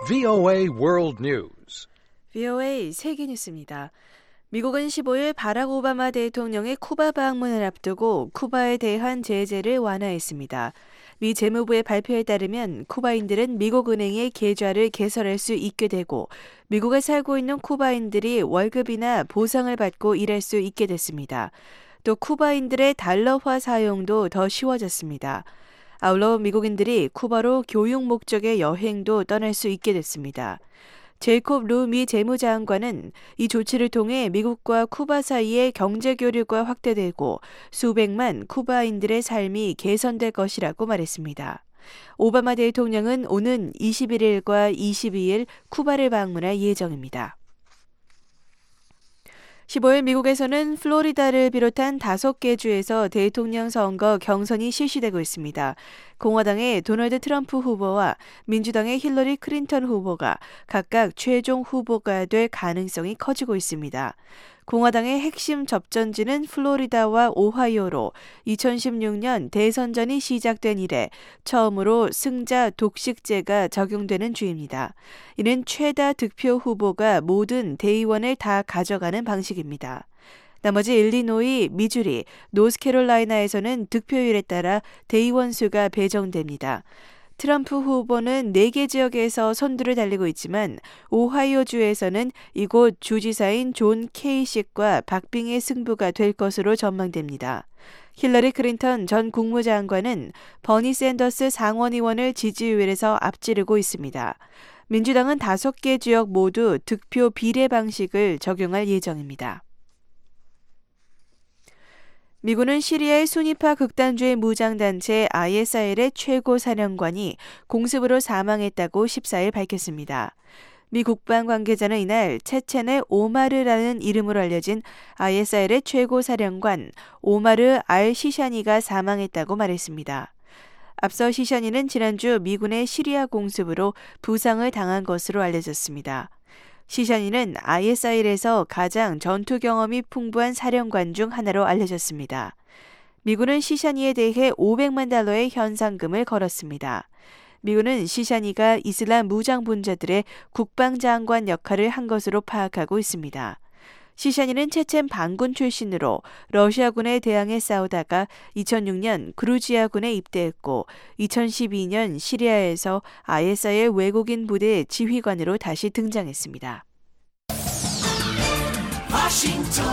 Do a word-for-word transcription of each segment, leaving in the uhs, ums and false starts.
브이오에이 World News. 브이오에이 세계 뉴스입니다. 미국은 십오일 바락 오바마 대통령의 쿠바 방문을 앞두고 쿠바에 대한 제재를 완화했습니다. 미 재무부의 발표에 따르면 쿠바인들은 미국 은행의 계좌를 개설할 수 있게 되고 미국에 살고 있는 쿠바인들이 월급이나 보상을 받고 일할 수 있게 됐습니다. 또 쿠바인들의 달러화 사용도 더 쉬워졌습니다. 아울러 미국인들이 쿠바로 교육 목적의 여행도 떠날 수 있게 됐습니다. 제이콥 루 미 재무장관은 이 조치를 통해 미국과 쿠바 사이의 경제 교류가 확대되고 수백만 쿠바인들의 삶이 개선될 것이라고 말했습니다. 오바마 대통령은 오는 이십일일과 이십이일 쿠바를 방문할 예정입니다. 십오일 미국에서는 플로리다를 비롯한 다섯 개 주에서 대통령 선거 경선이 실시되고 있습니다. 공화당의 도널드 트럼프 후보와 민주당의 힐러리 클린턴 후보가 각각 최종 후보가 될 가능성이 커지고 있습니다. 공화당의 핵심 접전지는 플로리다와 오하이오로 이천십육년 대선전이 시작된 이래 처음으로 승자 독식제가 적용되는 주입니다. 이는 최다 득표 후보가 모든 대의원을 다 가져가는 방식입니다. 나머지 일리노이, 미주리, 노스캐롤라이나에서는 득표율에 따라 대의원 수가 배정됩니다. 트럼프 후보는 네 개 지역에서 선두를 달리고 있지만 오하이오주에서는 이곳 주지사인 존 케이식과 박빙의 승부가 될 것으로 전망됩니다. 힐러리 클린턴 전 국무장관은 버니 샌더스 상원의원을 지지율에서 앞지르고 있습니다. 민주당은 다섯 개 지역 모두 득표 비례 방식을 적용할 예정입니다. 미군은 시리아의 순위파 극단주의 무장단체 아이에스아이엘의 최고 사령관이 공습으로 사망했다고 십사일 밝혔습니다. 미 국방 관계자는 이날 체첸의 오마르라는 이름으로 알려진 아이에스아이엘의 최고 사령관 오마르 알 시샤니가 사망했다고 말했습니다. 앞서 시샤니는 지난주 미군의 시리아 공습으로 부상을 당한 것으로 알려졌습니다. 시샤니는 아이에스아이엘에서 가장 전투 경험이 풍부한 사령관 중 하나로 알려졌습니다. 미군은 시샤니에 대해 오백만 달러의 현상금을 걸었습니다. 미군은 시샤니가 이슬람 무장분자들의 국방장관 역할을 한 것으로 파악하고 있습니다. 시샤니는 체첸 반군 출신으로 러시아군에 대항해 싸우다가 이천육년 그루지아군에 입대했고 이천십이년 시리아에서 아이에스아이엘 외국인 부대 지휘관으로 다시 등장했습니다. 워싱턴,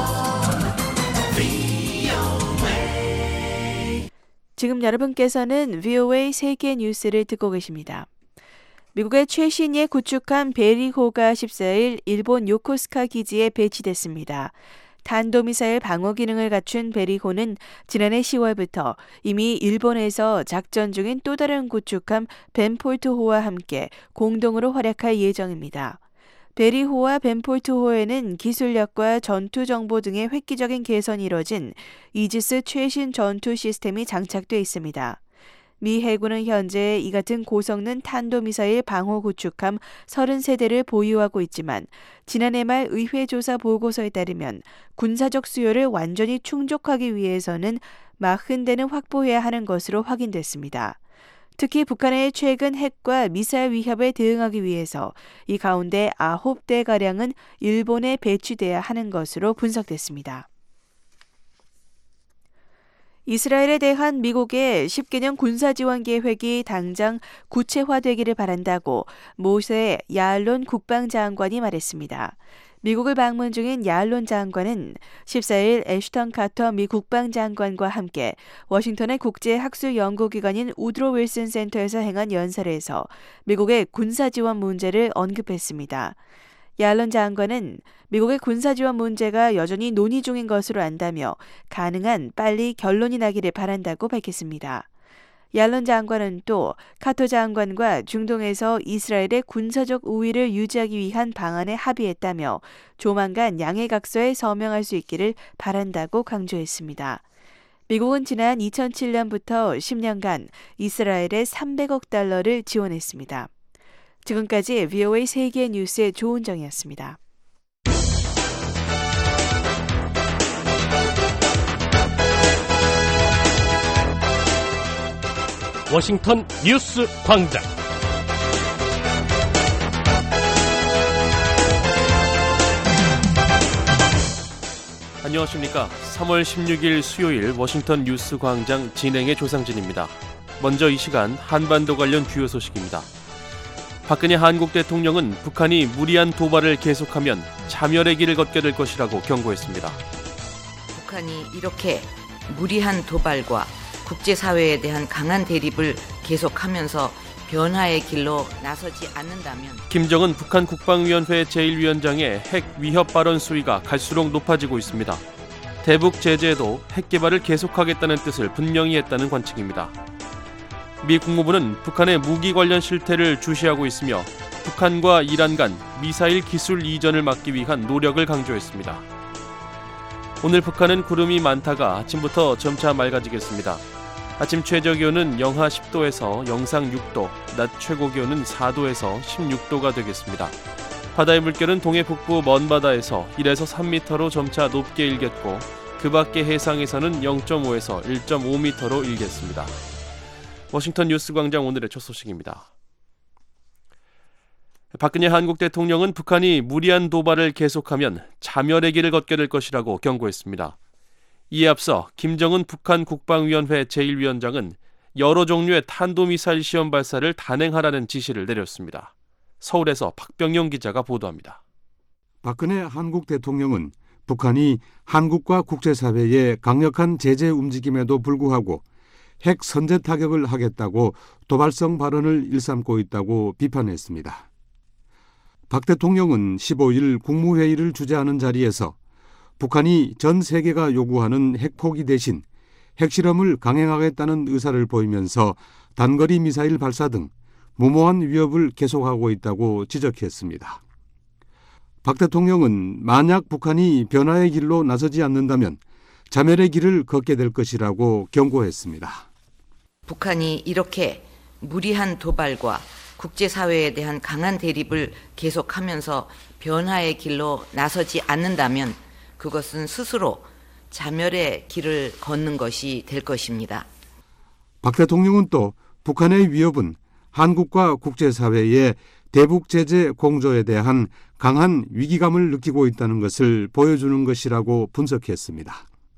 브이오에이. 지금 여러분께서는 브이오에이 세계 뉴스를 듣고 계십니다. 미국의 최신의 구축함 베리호가 십사일 일본 요코스카 기지에 배치됐습니다. 탄도미사일 방어 기능을 갖춘 베리호는 지난해 시월부터 이미 일본에서 작전 중인 또 다른 구축함 벤폴트호와 함께 공동으로 활약할 예정입니다. 베리호와 벤폴트호에는 기술력과 전투 정보 등의 획기적인 개선이 이뤄진 이지스 최신 전투 시스템이 장착돼 있습니다. 미 해군은 현재 이 같은 고성능 탄도미사일 방호 구축함 서른 대를 보유하고 있지만 지난해 말 의회 조사 보고서에 따르면 군사적 수요를 완전히 충족하기 위해서는 사십 대는 확보해야 하는 것으로 확인됐습니다. 특히 북한의 최근 핵과 미사일 위협에 대응하기 위해서 이 가운데 아홉 대가량은 일본에 배치돼야 하는 것으로 분석됐습니다. 이스라엘에 대한 미국의 십 개년 군사지원 계획이 당장 구체화되기를 바란다고 모세 야알론 국방장관이 말했습니다. 미국을 방문 중인 야알론 장관은 십사일 애슈턴 카터 미 국방장관과 함께 워싱턴의 국제학술연구기관인 우드로 윌슨 센터에서 행한 연설에서 미국의 군사지원 문제를 언급했습니다. 야알론 장관은 미국의 군사지원 문제가 여전히 논의 중인 것으로 안다며 가능한 빨리 결론이 나기를 바란다고 밝혔습니다. 야알론 장관은 또 카터 장관과 중동에서 이스라엘의 군사적 우위를 유지하기 위한 방안에 합의했다며 조만간 양해각서에 서명할 수 있기를 바란다고 강조했습니다. 미국은 지난 이천칠년부터 십 년간 이스라엘에 삼백억 달러를 지원했습니다. 지금까지 브이오에이 세계 뉴스의 조은정이었습니다. 워싱턴 뉴스 광장. 안녕하십니까. 삼월 십육일 수요일 워싱턴 뉴스 광장 진행의 조상진입니다. 먼저 이 시간 한반도 관련 주요 소식입니다. 박근혜 한국 대통령은 북한이 무리한 도발을 계속하면 자멸의 길을 걷게 될 것이라고 경고했습니다. 북한이 이렇게 무리한 도발과 국제사회에 대한 강한 대립을 계속하면서 변화의 길로 나서지 않는다면 김정은 북한 국방위원회 제일 위원장의 핵 위협 발언 수위가 갈수록 높아지고 있습니다. 대북 제재에도 핵 개발을 계속하겠다는 뜻을 분명히 했다는 관측입니다. 미 국무부는 북한의 무기 관련 실태를 주시하고 있으며 북한과 이란 간 미사일 기술 이전을 막기 위한 노력을 강조했습니다. 오늘 북한은 구름이 많다가 아침부터 점차 맑아지겠습니다. 아침 최저기온은 영하 십 도에서 영상 육 도, 낮 최고기온은 사 도에서 십육 도가 되겠습니다. 바다의 물결은 동해 북부 먼바다에서 일에서 삼 미터로 점차 높게 일겠고 그 밖의 해상에서는 영 점 오에서 일 점 오 미터로 일겠습니다. 워싱턴 뉴스 광장 오늘의 첫 소식입니다. 박근혜 한국 대통령은 북한이 무리한 도발을 계속하면 자멸의 길을 걷게 될 것이라고 경고했습니다. 이에 앞서 김정은 북한 국방위원회 제일 위원장은 여러 종류의 탄도미사일 시험 발사를 단행하라는 지시를 내렸습니다. 서울에서 박병용 기자가 보도합니다. 박근혜 한국 대통령은 북한이 한국과 국제사회의 강력한 제재 움직임에도 불구하고 핵 선제 타격을 하겠다고 도발성 발언을 일삼고 있다고 비판했습니다. 박 대통령은 십오일 국무회의를 주재하는 자리에서 북한이 전 세계가 요구하는 핵포기 대신 핵실험을 강행하겠다는 의사를 보이면서 단거리 미사일 발사 등 무모한 위협을 계속하고 있다고 지적했습니다. 박 대통령은 만약 북한이 변화의 길로 나서지 않는다면 자멸의 길을 걷게 될 것이라고 경고했습니다. 북한이 이렇게 무리한 도발과 국제사회에 대한 강한 대립을 계속하면서 변화의 길로 나서지 않는다면 그것은 스스로 자멸의 길을 걷는 것이 될 것입니다. 박 대통령은 또 북한의 위협은 한국과 국제사회의 대북 제재 공조에 대한 강한 위기감을 느끼고 있다는 것을 보여주는 것이라고 분석했습니다.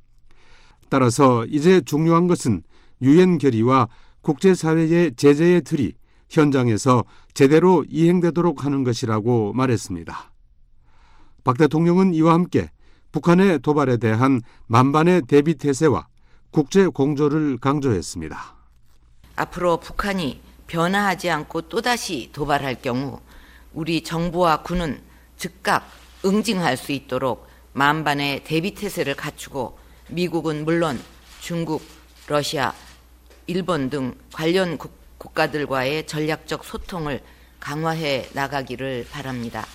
따라서 이제 중요한 것은 유엔 결의와 국제사회의 제재의 틀이 현장에서 제대로 이행되도록 하는 것이라고 말했습니다. 박 대통령은 이와 함께 북한의 도발에 대한 만반의 대비 태세와 국제 공조를 강조했습니다. 앞으로 북한이 변화하지 않고 또다시 도발할 경우 우리 정부와 군은 즉각 응징할 수 있도록 만반의 대비 태세를 갖추고 미국은 물론 중국, 러시아, 일본 등 관련 국, 국가들과의 전략적 소통을 강화해 나가기를 바랍니다.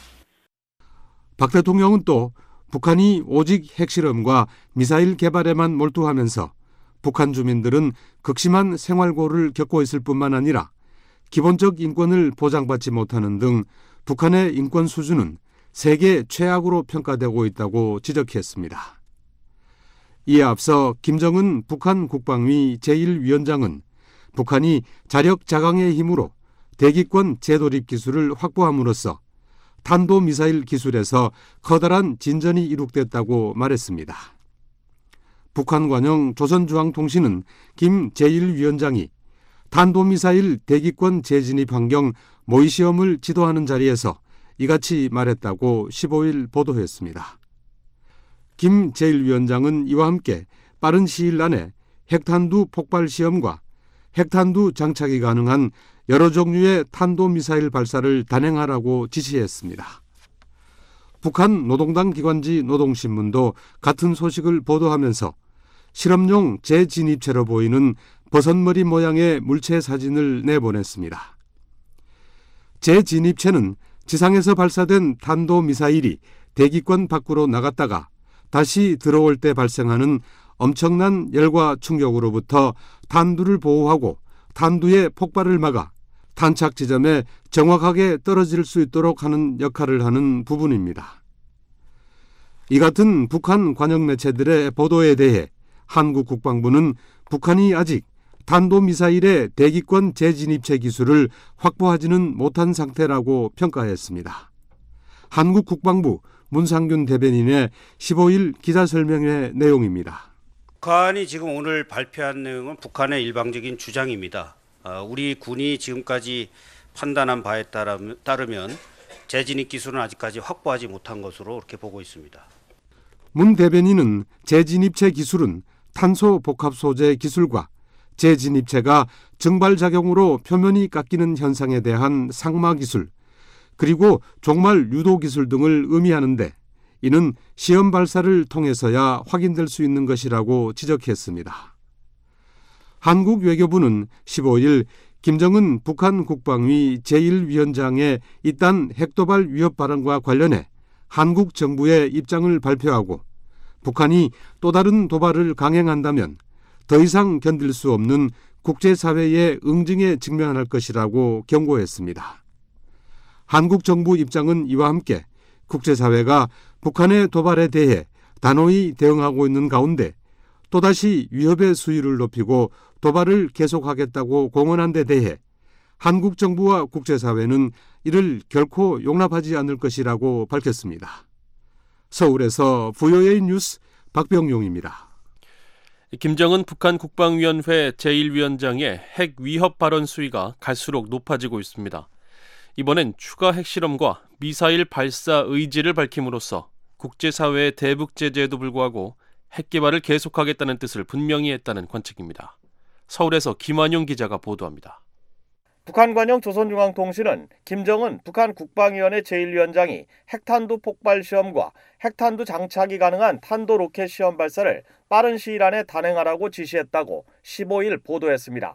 박 대통령은 또 북한이 오직 핵실험과 미사일 개발에만 몰두하면서 북한 주민들은 극심한 생활고를 겪고 있을 뿐만 아니라 기본적 인권을 보장받지 못하는 등 북한의 인권 수준은 세계 최악으로 평가되고 있다고 지적했습니다. 이에 앞서 김정은 북한 국방위 제일 위원장은 북한이 자력 자강의 힘으로 대기권 재도립 기술을 확보함으로써 탄도미사일 기술에서 커다란 진전이 이룩됐다고 말했습니다. 북한 관영 조선중앙통신은 김 제일 위원장이 탄도미사일 대기권 재진입 환경 모의시험을 지도하는 자리에서 이같이 말했다고 십오일 보도했습니다. 김 제일 위원장은 이와 함께 빠른 시일 안에 핵탄두 폭발 시험과 핵탄두 장착이 가능한 여러 종류의 탄도미사일 발사를 단행하라고 지시했습니다. 북한 노동당 기관지 노동신문도 같은 소식을 보도하면서 실험용 재진입체로 보이는 버섯머리 모양의 물체 사진을 내보냈습니다. 재진입체는 지상에서 발사된 탄도미사일이 대기권 밖으로 나갔다가 다시 들어올 때 발생하는 엄청난 열과 충격으로부터 탄두를 보호하고 탄두의 폭발을 막아 탄착 지점에 정확하게 떨어질 수 있도록 하는 역할을 하는 부분입니다. 이 같은 북한 관영 매체들의 보도에 대해 한국 국방부는 북한이 아직 탄도미사일의 대기권 재진입체 기술을 확보하지는 못한 상태라고 평가했습니다. 한국 국방부 문상균 대변인의 십오일 기자설명회 내용입니다. 북한이 지금 오늘 발표한 내용은 북한의 일방적인 주장입니다. 우리 군이 지금까지 판단한 바에 따르면 재진입 기술은 아직까지 확보하지 못한 것으로 이렇게 보고 있습니다. 문 대변인은 재진입체 기술은 탄소 복합 소재 기술과 재진입체가 증발작용으로 표면이 깎이는 현상에 대한 상마 기술, 그리고 종말 유도 기술 등을 의미하는데 이는 시험 발사를 통해서야 확인될 수 있는 것이라고 지적했습니다. 한국 외교부는 십오일 김정은 북한 국방위 제일 위원장의 이딴 핵도발 위협 발언과 관련해 한국 정부의 입장을 발표하고 북한이 또 다른 도발을 강행한다면 더 이상 견딜 수 없는 국제사회의 응징에 직면할 것이라고 경고했습니다. 한국 정부 입장은 이와 함께 국제사회가 북한의 도발에 대해 단호히 대응하고 있는 가운데 또다시 위협의 수위를 높이고 도발을 계속하겠다고 공언한 데 대해 한국 정부와 국제사회는 이를 결코 용납하지 않을 것이라고 밝혔습니다. 서울에서 브이오에이 뉴스 박병용입니다. 김정은 북한 국방위원회 제일 위원장의 핵 위협 발언 수위가 갈수록 높아지고 있습니다. 이번엔 추가 핵실험과 미사일 발사 의지를 밝힘으로써 국제사회의 대북 제재에도 불구하고 핵 개발을 계속하겠다는 뜻을 분명히 했다는 관측입니다. 서울에서 김완용 기자가 보도합니다. 북한 관영 조선중앙통신은 김정은 북한 국방위원회 제일 위원장이 핵탄두 폭발 시험과 핵탄두 장착이 가능한 탄도 로켓 시험 발사를 빠른 시일 안에 단행하라고 지시했다고 십오일 보도했습니다.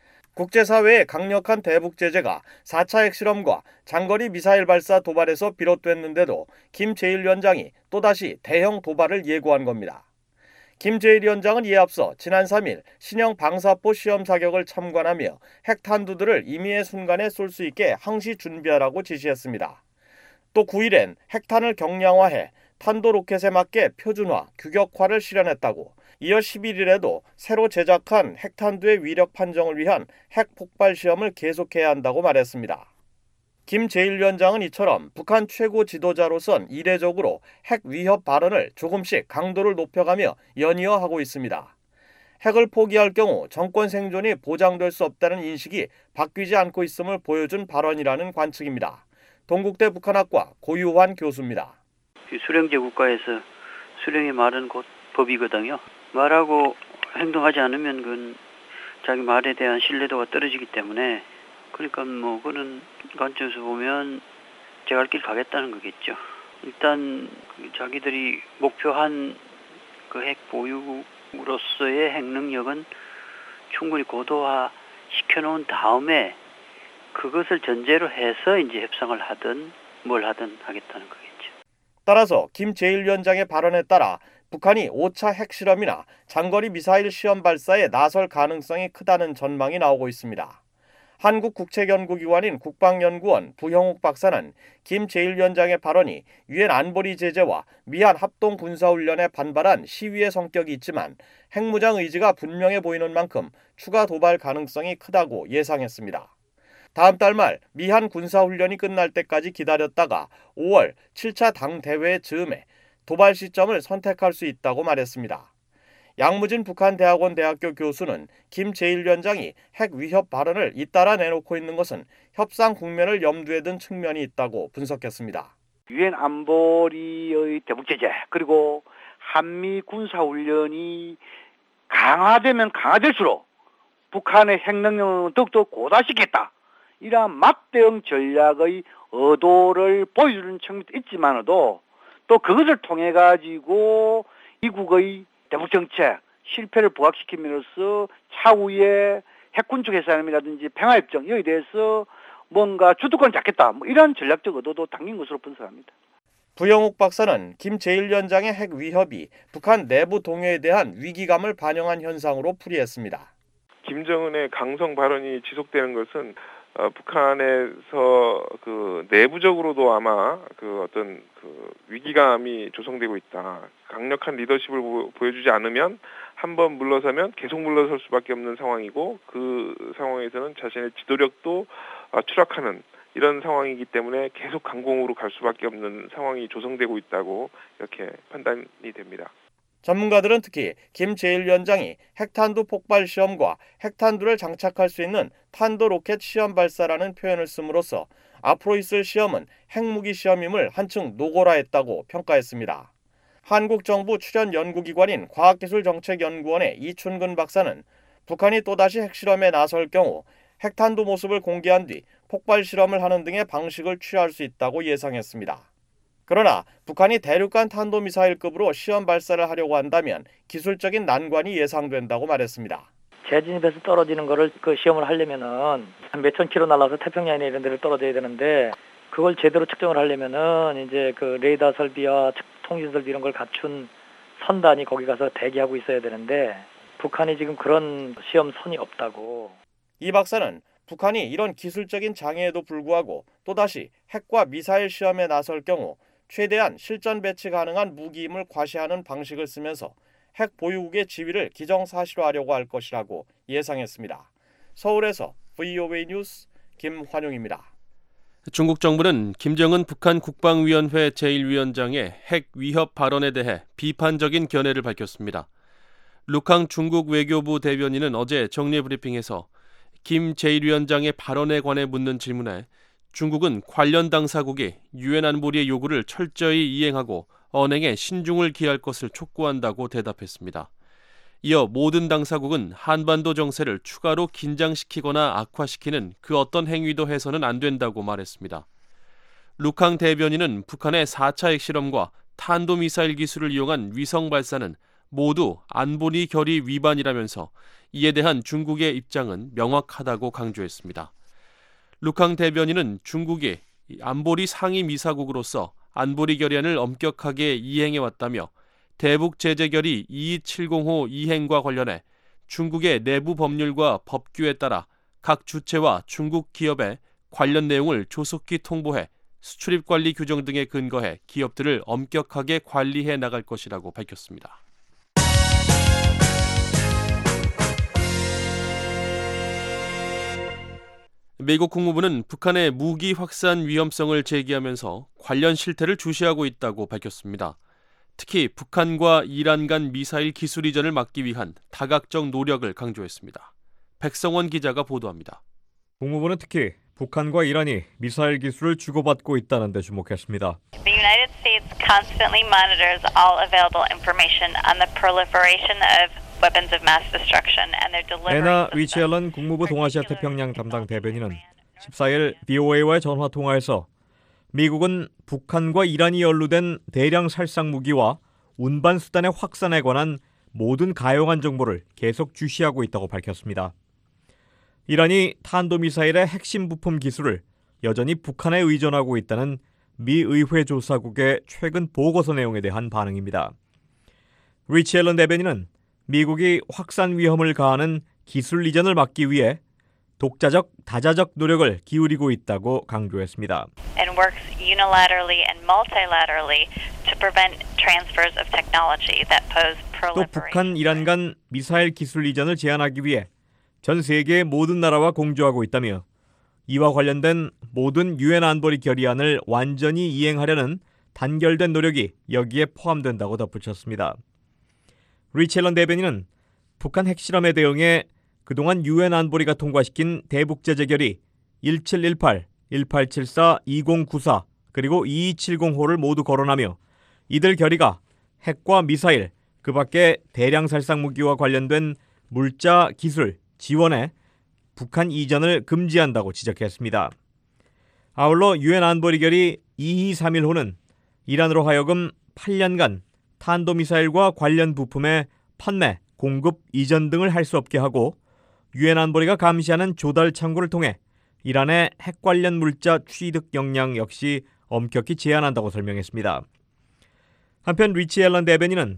국제사회의 강력한 대북 제재가 사 차 핵실험과 장거리 미사일 발사 도발에서 비롯됐는데도 김 제일 위원장이 또다시 대형 도발을 예고한 겁니다. 김 제일 위원장은 이에 앞서 지난 삼일 신형 방사포 시험 사격을 참관하며 핵탄두들을 임의의 순간에 쏠 수 있게 항시 준비하라고 지시했습니다. 또 구일엔 핵탄을 경량화해 탄도 로켓에 맞게 표준화, 규격화를 실현했다고, 이어 십일일에도 새로 제작한 핵탄두의 위력 판정을 위한 핵 폭발 시험을 계속해야 한다고 말했습니다. 김 제일 위원장은 이처럼 북한 최고 지도자로선 이례적으로 핵 위협 발언을 조금씩 강도를 높여가며 연이어 하고 있습니다. 핵을 포기할 경우 정권 생존이 보장될 수 없다는 인식이 바뀌지 않고 있음을 보여준 발언이라는 관측입니다. 동국대 북한학과 고유환 교수입니다. 수령제 국가에서 수령의 말은 곧 법이거든요. 말하고 행동하지 않으면 그건 자기 말에 대한 신뢰도가 떨어지기 때문에, 그러니까 뭐 그런 관점에서 보면 제 갈 길 가겠다는 거겠죠. 일단 자기들이 목표한 그 핵 보유국으로서의 핵 능력은 충분히 고도화 시켜놓은 다음에 그것을 전제로 해서 이제 협상을 하든 뭘 하든 하겠다는 거겠죠. 따라서 김 제일 위원장의 발언에 따라 북한이 오 차 핵실험이나 장거리 미사일 시험 발사에 나설 가능성이 크다는 전망이 나오고 있습니다. 한국국책연구기관인 국방연구원 부형욱 박사는 김 제일 위원장의 발언이 유엔 안보리 제재와 미한 합동군사훈련에 반발한 시위의 성격이 있지만 핵무장 의지가 분명해 보이는 만큼 추가 도발 가능성이 크다고 예상했습니다. 다음 달 말 미한 군사훈련이 끝날 때까지 기다렸다가 오월 칠 차 당대회 즈음에 도발 시점을 선택할 수 있다고 말했습니다. 양무진 북한대학원 대학교 교수는 김 제일 위원장이 핵 위협 발언을 잇따라 내놓고 있는 것은 협상 국면을 염두에 둔 측면이 있다고 분석했습니다. 유엔 안보리의 대북 제재, 그리고 한미 군사훈련이 강화되면 강화될수록 북한의 핵 능력은 더욱더 고도화시켰다, 이러한 맞대응 전략의 의도를 보여주는 측면도 있지만도 또 그것을 통해 가지고 미국의 대북 정책 실패를 부각시킴으로써 차후에 핵군축 해산이라든지 평화협정 여기에 대해서 뭔가 주도권을 잡겠다, 뭐 이런 전략적 의도도 담긴 것으로 분석합니다. 부영욱 박사는 김 제일 위원장의 핵 위협이 북한 내부 동요에 대한 위기감을 반영한 현상으로 풀이했습니다. 김정은의 강성 발언이 지속되는 것은 어, 북한에서 그 내부적으로도 아마 그 어떤 그 위기감이 조성되고 있다. 강력한 리더십을 보, 보여주지 않으면 한번 물러서면 계속 물러설 수밖에 없는 상황이고 그 상황에서는 자신의 지도력도 어, 추락하는 이런 상황이기 때문에 계속 강공으로 갈 수밖에 없는 상황이 조성되고 있다고 이렇게 판단이 됩니다. 전문가들은 특히 김 제일 위원장이 핵탄두 폭발 시험과 핵탄두를 장착할 수 있는 탄도 로켓 시험 발사라는 표현을 씀으로써 앞으로 있을 시험은 핵무기 시험임을 한층 노골화했다고 평가했습니다. 한국 정부 출연 연구기관인 과학기술정책연구원의 이춘근 박사는 북한이 또다시 핵실험에 나설 경우 핵탄두 모습을 공개한 뒤 폭발 실험을 하는 등의 방식을 취할 수 있다고 예상했습니다. 그러나 북한이 대륙간 탄도미사일급으로 시험 발사를 하려고 한다면 기술적인 난관이 예상된다고 말했습니다. 재진입해서 떨어지는 거를 그 시험을 하려면은 한 몇천 킬로 날아서 태평양이나 이런 데를 떨어져야 되는데 그걸 제대로 측정을 하려면은 이제 그 레이더 설비와 통신 설비 이런 걸 갖춘 선단이 거기 가서 대기하고 있어야 되는데 북한이 지금 그런 시험선이 없다고. 이 박사는 북한이 이런 기술적인 장애에도 불구하고 또다시 핵과 미사일 시험에 나설 경우 최대한 실전 배치 가능한 무기임을 과시하는 방식을 쓰면서 핵 보유국의 지위를 기정사실화하려고 할 것이라고 예상했습니다. 서울에서 브이오에이 뉴스 김환용입니다. 중국 정부는 김정은 북한 국방위원회 제일 위원장의 핵 위협 발언에 대해 비판적인 견해를 밝혔습니다. 루캉 중국 외교부 대변인은 어제 정례브리핑에서 김 제일 위원장의 발언에 관해 묻는 질문에 중국은 관련 당사국이 유엔 안보리의 요구를 철저히 이행하고 언행에 신중을 기할 것을 촉구한다고 대답했습니다. 이어 모든 당사국은 한반도 정세를 추가로 긴장시키거나 악화시키는 그 어떤 행위도 해서는 안 된다고 말했습니다. 루캉 대변인은 북한의 사 차 핵실험과 탄도미사일 기술을 이용한 위성 발사는 모두 안보리 결의 위반이라면서 이에 대한 중국의 입장은 명확하다고 강조했습니다. 루캉 대변인은 중국이 안보리 상임 이사국으로서 안보리 결의안을 엄격하게 이행해왔다며 대북 제재 결의 이이칠공호 이행과 관련해 중국의 내부 법률과 법규에 따라 각 주체와 중국 기업에 관련 내용을 조속히 통보해 수출입 관리 규정 등에 근거해 기업들을 엄격하게 관리해 나갈 것이라고 밝혔습니다. 미국 국무부는 북한의 무기 확산 위험성을 제기하면서 관련 실태를 주시하고 있다고 밝혔습니다. 특히 북한과 이란 간 미사일 기술 이전을 막기 위한 다각적 노력을 강조했습니다. 백성원 기자가 보도합니다. 국무부는 특히 북한과 이란이 미사일 기술을 주고받고 있다는 데 주목했습니다. The United States constantly monitors all available information on the proliferation of weapons of mass destruction and their delivery. 애나 리치앨런 국무부 동아시아 태평양 담당 대변인은 십사일 브이오에이와의 전화 통화에서 미국은 북한과 이란이 연루된 대량 살상 무기와 운반 수단의 확산에 관한 모든 가용한 정보를 계속 주시하고 있다고 밝혔습니다. 이란이 탄도미사일의 핵심 부품 기술을 여전히 북한에 의존하고 있다는 미 의회 조사국의 최근 보고서 내용에 대한 반응입니다. 리치 앨런 대변인은 미국이 확산 위험을 가하는 기술 이전을 막기 위해 독자적, 다자적 노력을 기울이고 있다고 강조했습니다. And works unilaterally and multilaterally to prevent transfers of technology that pose 또 proliferation. 북한, 이란 간 미사일 기술 이전을 제한하기 위해 전 세계의 모든 나라와 공조하고 있다며 이와 관련된 모든 유엔 안보리 결의안을 완전히 이행하려는 단결된 노력이 여기에 포함된다고 덧붙였습니다. 리치 앨런 대변인은 북한 핵실험에 대응해 그동안 유엔 안보리가 통과시킨 대북 제재 결의 일칠일팔, 일팔칠사, 이공구사 그리고 이이칠공호를 모두 거론하며 이들 결의가 핵과 미사일, 그 밖에 대량 살상 무기와 관련된 물자, 기술, 지원에 북한 이전을 금지한다고 지적했습니다. 아울러 유엔 안보리 결의 이이삼일호는 이란으로 하여금 팔 년간 탄도미사일과 관련 부품의 판매, 공급, 이전 등을 할 수 없게 하고 유엔 안보리가 감시하는 조달 창구를 통해 이란의 핵 관련 물자 취득 역량 역시 엄격히 제한한다고 설명했습니다. 한편 리치 앨런 대변인은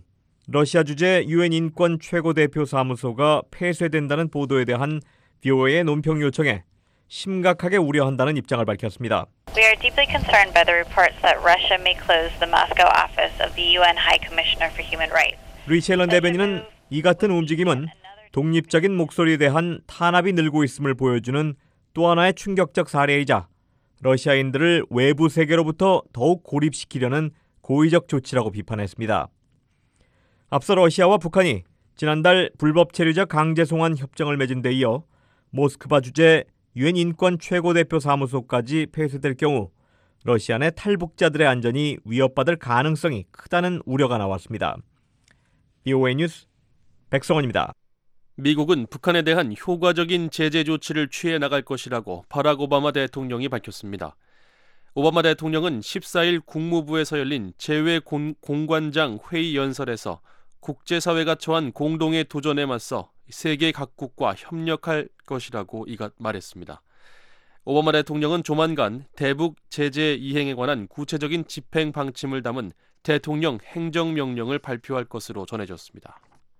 러시아 주재 유엔 인권 최고대표 사무소가 폐쇄된다는 보도에 대한 브이오에이의 논평 요청에 심각하게 우려한다는 입장을 밝혔습니다. We are deeply concerned by the reports that Russia may close the Moscow office of the 유엔 High Commissioner for Human Rights. 리첼런 대변인은 이 같은 움직임은 독립적인 목소리에 대한 탄압이 늘고 있음을 보여주는 또 하나의 충격적 사례이자 러시아인들을 외부 세계로부터 더욱 고립시키려는 고의적 조치라고 비판했습니다. 앞서 러시아와 북한이 지난달 불법 체류자 강제 송환 협정을 맺은 데 이어 모스크바 주재 유엔 인권 최고대표 사무소까지 폐쇄될 경우 러시아 내 탈북자들의 안전이 위협받을 가능성이 크다는 우려가 나왔습니다. 브이오에이 뉴스 백성원입니다. 미국은 북한에 대한 효과적인 제재 조치를 취해 나갈 것이라고 바락 오바마 대통령이 밝혔습니다. 오바마 대통령은 십사 일 국무부에서 열린 재외 공관장 회의 연설에서 국제사회가 처한 공동의 도전에 맞서 세계 각국과 협력할 것이라고 이가 말했습니다. 오바마 대통령은 조만간 대북 제재 이행에 관한 구체적인 집행 방침을 담은 대통령 행정명령을 발표할 것으로 전해졌습니다.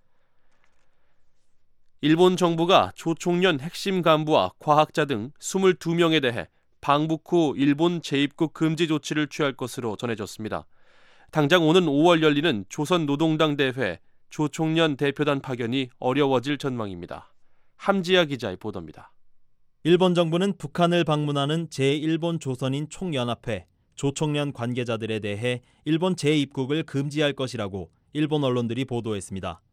일본 정부가 조총련 핵심 간부와 과학자 등 이십이 명에 대해 방북 후 일본 재입국 금지 조치를 취할 것으로 전해졌습니다. 당장 오는 오월 열리는 조선노동당 대회 조총련 대표단 파견이 어려워질 전망입니다. 함지아 기자의 보도입니다. 일본 정부는 북한을 방문하는 제일본 조선인 총연합회 조총련 관계자들에 대해 일본 재입국을 금지할 것이라고 일본 언론들이 보도했습니다.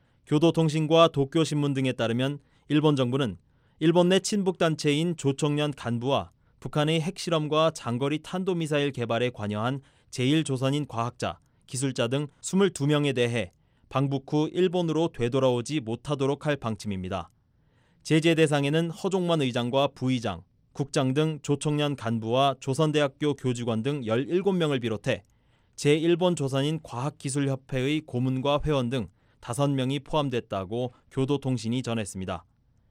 교도통신과 도쿄신문 등에 따르면 일본 정부는 일본 내 친북단체인 조총련 간부와 북한의 핵실험과 장거리 탄도미사일 개발에 관여한 제일조선인 과학자, 기술자 등 이십이 명에 대해 방북 후 일본으로 되돌아오지 못하도록 할 방침입니다. 제재 대상에는 허종만 의장과 부의장, 국장 등 조총련 간부와 조선대학교 교직원 등 열일곱 명을 비롯해 제일본 조선인 과학기술협회의 고문과 회원 등 다섯 명이 포함됐다고 교도통신이 전했습니다.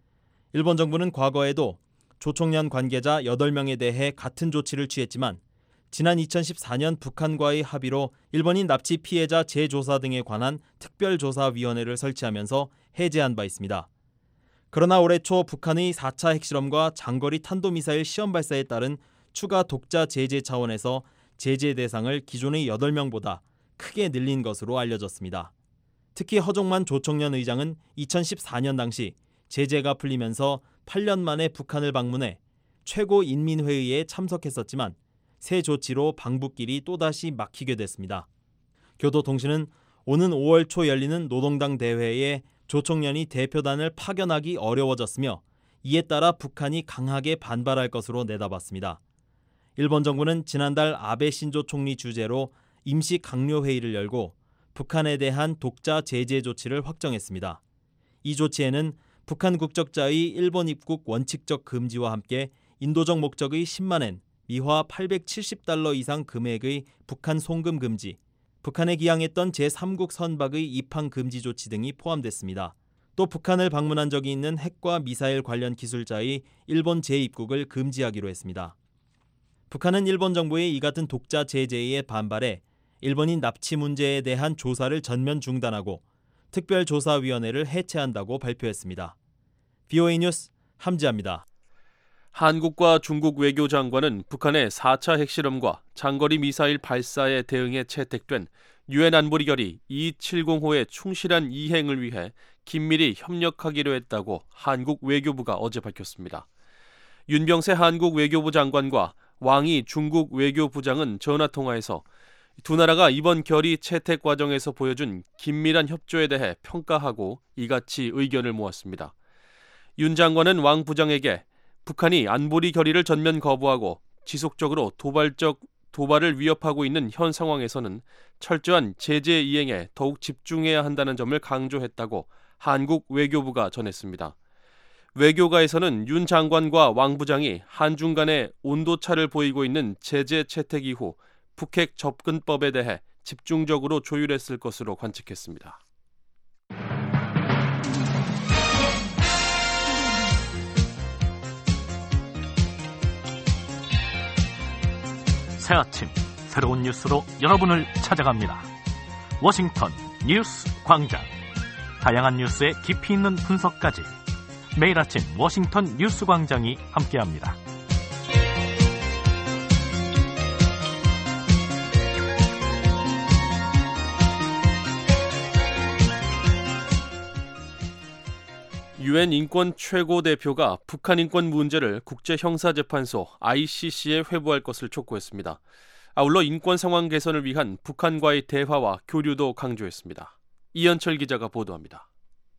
일본 정부는 과거에도 조총련 관계자 여덟 명에 대해 같은 조치를 취했지만 지난 이천십사 년 북한과의 합의로 일본인 납치 피해자 재조사 등에 관한 특별조사위원회를 설치하면서 해제한 바 있습니다. 그러나 올해 초 북한의 사 차 핵실험과 장거리 탄도미사일 시험 발사에 따른 추가 독자 제재 차원에서 제재 대상을 기존의 여덟 명보다 크게 늘린 것으로 알려졌습니다. 특히 허종만 조총련 의장은 이천십사 년 당시 제재가 풀리면서 팔 년 만에 북한을 방문해 최고인민회의에 참석했었지만 새 조치로 방북길이 또다시 막히게 됐습니다. 교도통신은 오는 오월 초 열리는 노동당 대회에 조총련이 대표단을 파견하기 어려워졌으며 이에 따라 북한이 강하게 반발할 것으로 내다봤습니다. 일본 정부는 지난달 아베 신조 총리 주재로 임시 강요회의를 열고 북한에 대한 독자 제재 조치를 확정했습니다. 이 조치에는 북한 국적자의 일본 입국 원칙적 금지와 함께 인도적 목적의 십만 엔, 미화 팔백칠십 달러 이상 금액의 북한 송금 금지, 북한에 기항했던 제삼국 선박의 입항 금지 조치 등이 포함됐습니다. 또 북한을 방문한 적이 있는 핵과 미사일 관련 기술자의 일본 재입국을 금지하기로 했습니다. 북한은 일본 정부의 이 같은 독자 제재에 반발해 일본인 납치 문제에 대한 조사를 전면 중단하고 특별조사위원회를 해체한다고 발표했습니다. 브이오에이 뉴스 함지아입니다. 한국과 중국 외교장관은 북한의 사 차 핵실험과 장거리 미사일 발사에 대응해 채택된 유엔 안보리 결의 이백칠십 호의 충실한 이행을 위해 긴밀히 협력하기로 했다고 한국 외교부가 어제 밝혔습니다. 윤병세 한국 외교부 장관과 왕이 중국 외교부장은 전화통화에서 두 나라가 이번 결의 채택 과정에서 보여준 긴밀한 협조에 대해 평가하고 이같이 의견을 모았습니다. 윤 장관은 왕 부장에게 북한이 안보리 결의를 전면 거부하고 지속적으로 도발적 도발을 위협하고 있는 현 상황에서는 철저한 제재 이행에 더욱 집중해야 한다는 점을 강조했다고 한국 외교부가 전했습니다. 외교가에서는 윤 장관과 왕 부장이 한중 간의 온도차를 보이고 있는 제재 채택 이후 북핵 접근법에 대해 집중적으로 조율했을 것으로 관측했습니다. 새 아침 새로운 뉴스로 여러분을 찾아갑니다. 워싱턴 뉴스 광장. 다양한 뉴스의 깊이 있는 분석까지 매일 아침 워싱턴 뉴스 광장이 함께합니다. 유엔 인권 최고 대표가 북한 인권 문제를 국제형사재판소 아이씨씨에 회부할 것을 촉구했습니다. 아울러 인권 상황 개선을 위한 북한과의 대화와 교류도 강조했습니다. 이현철 기자가 보도합니다.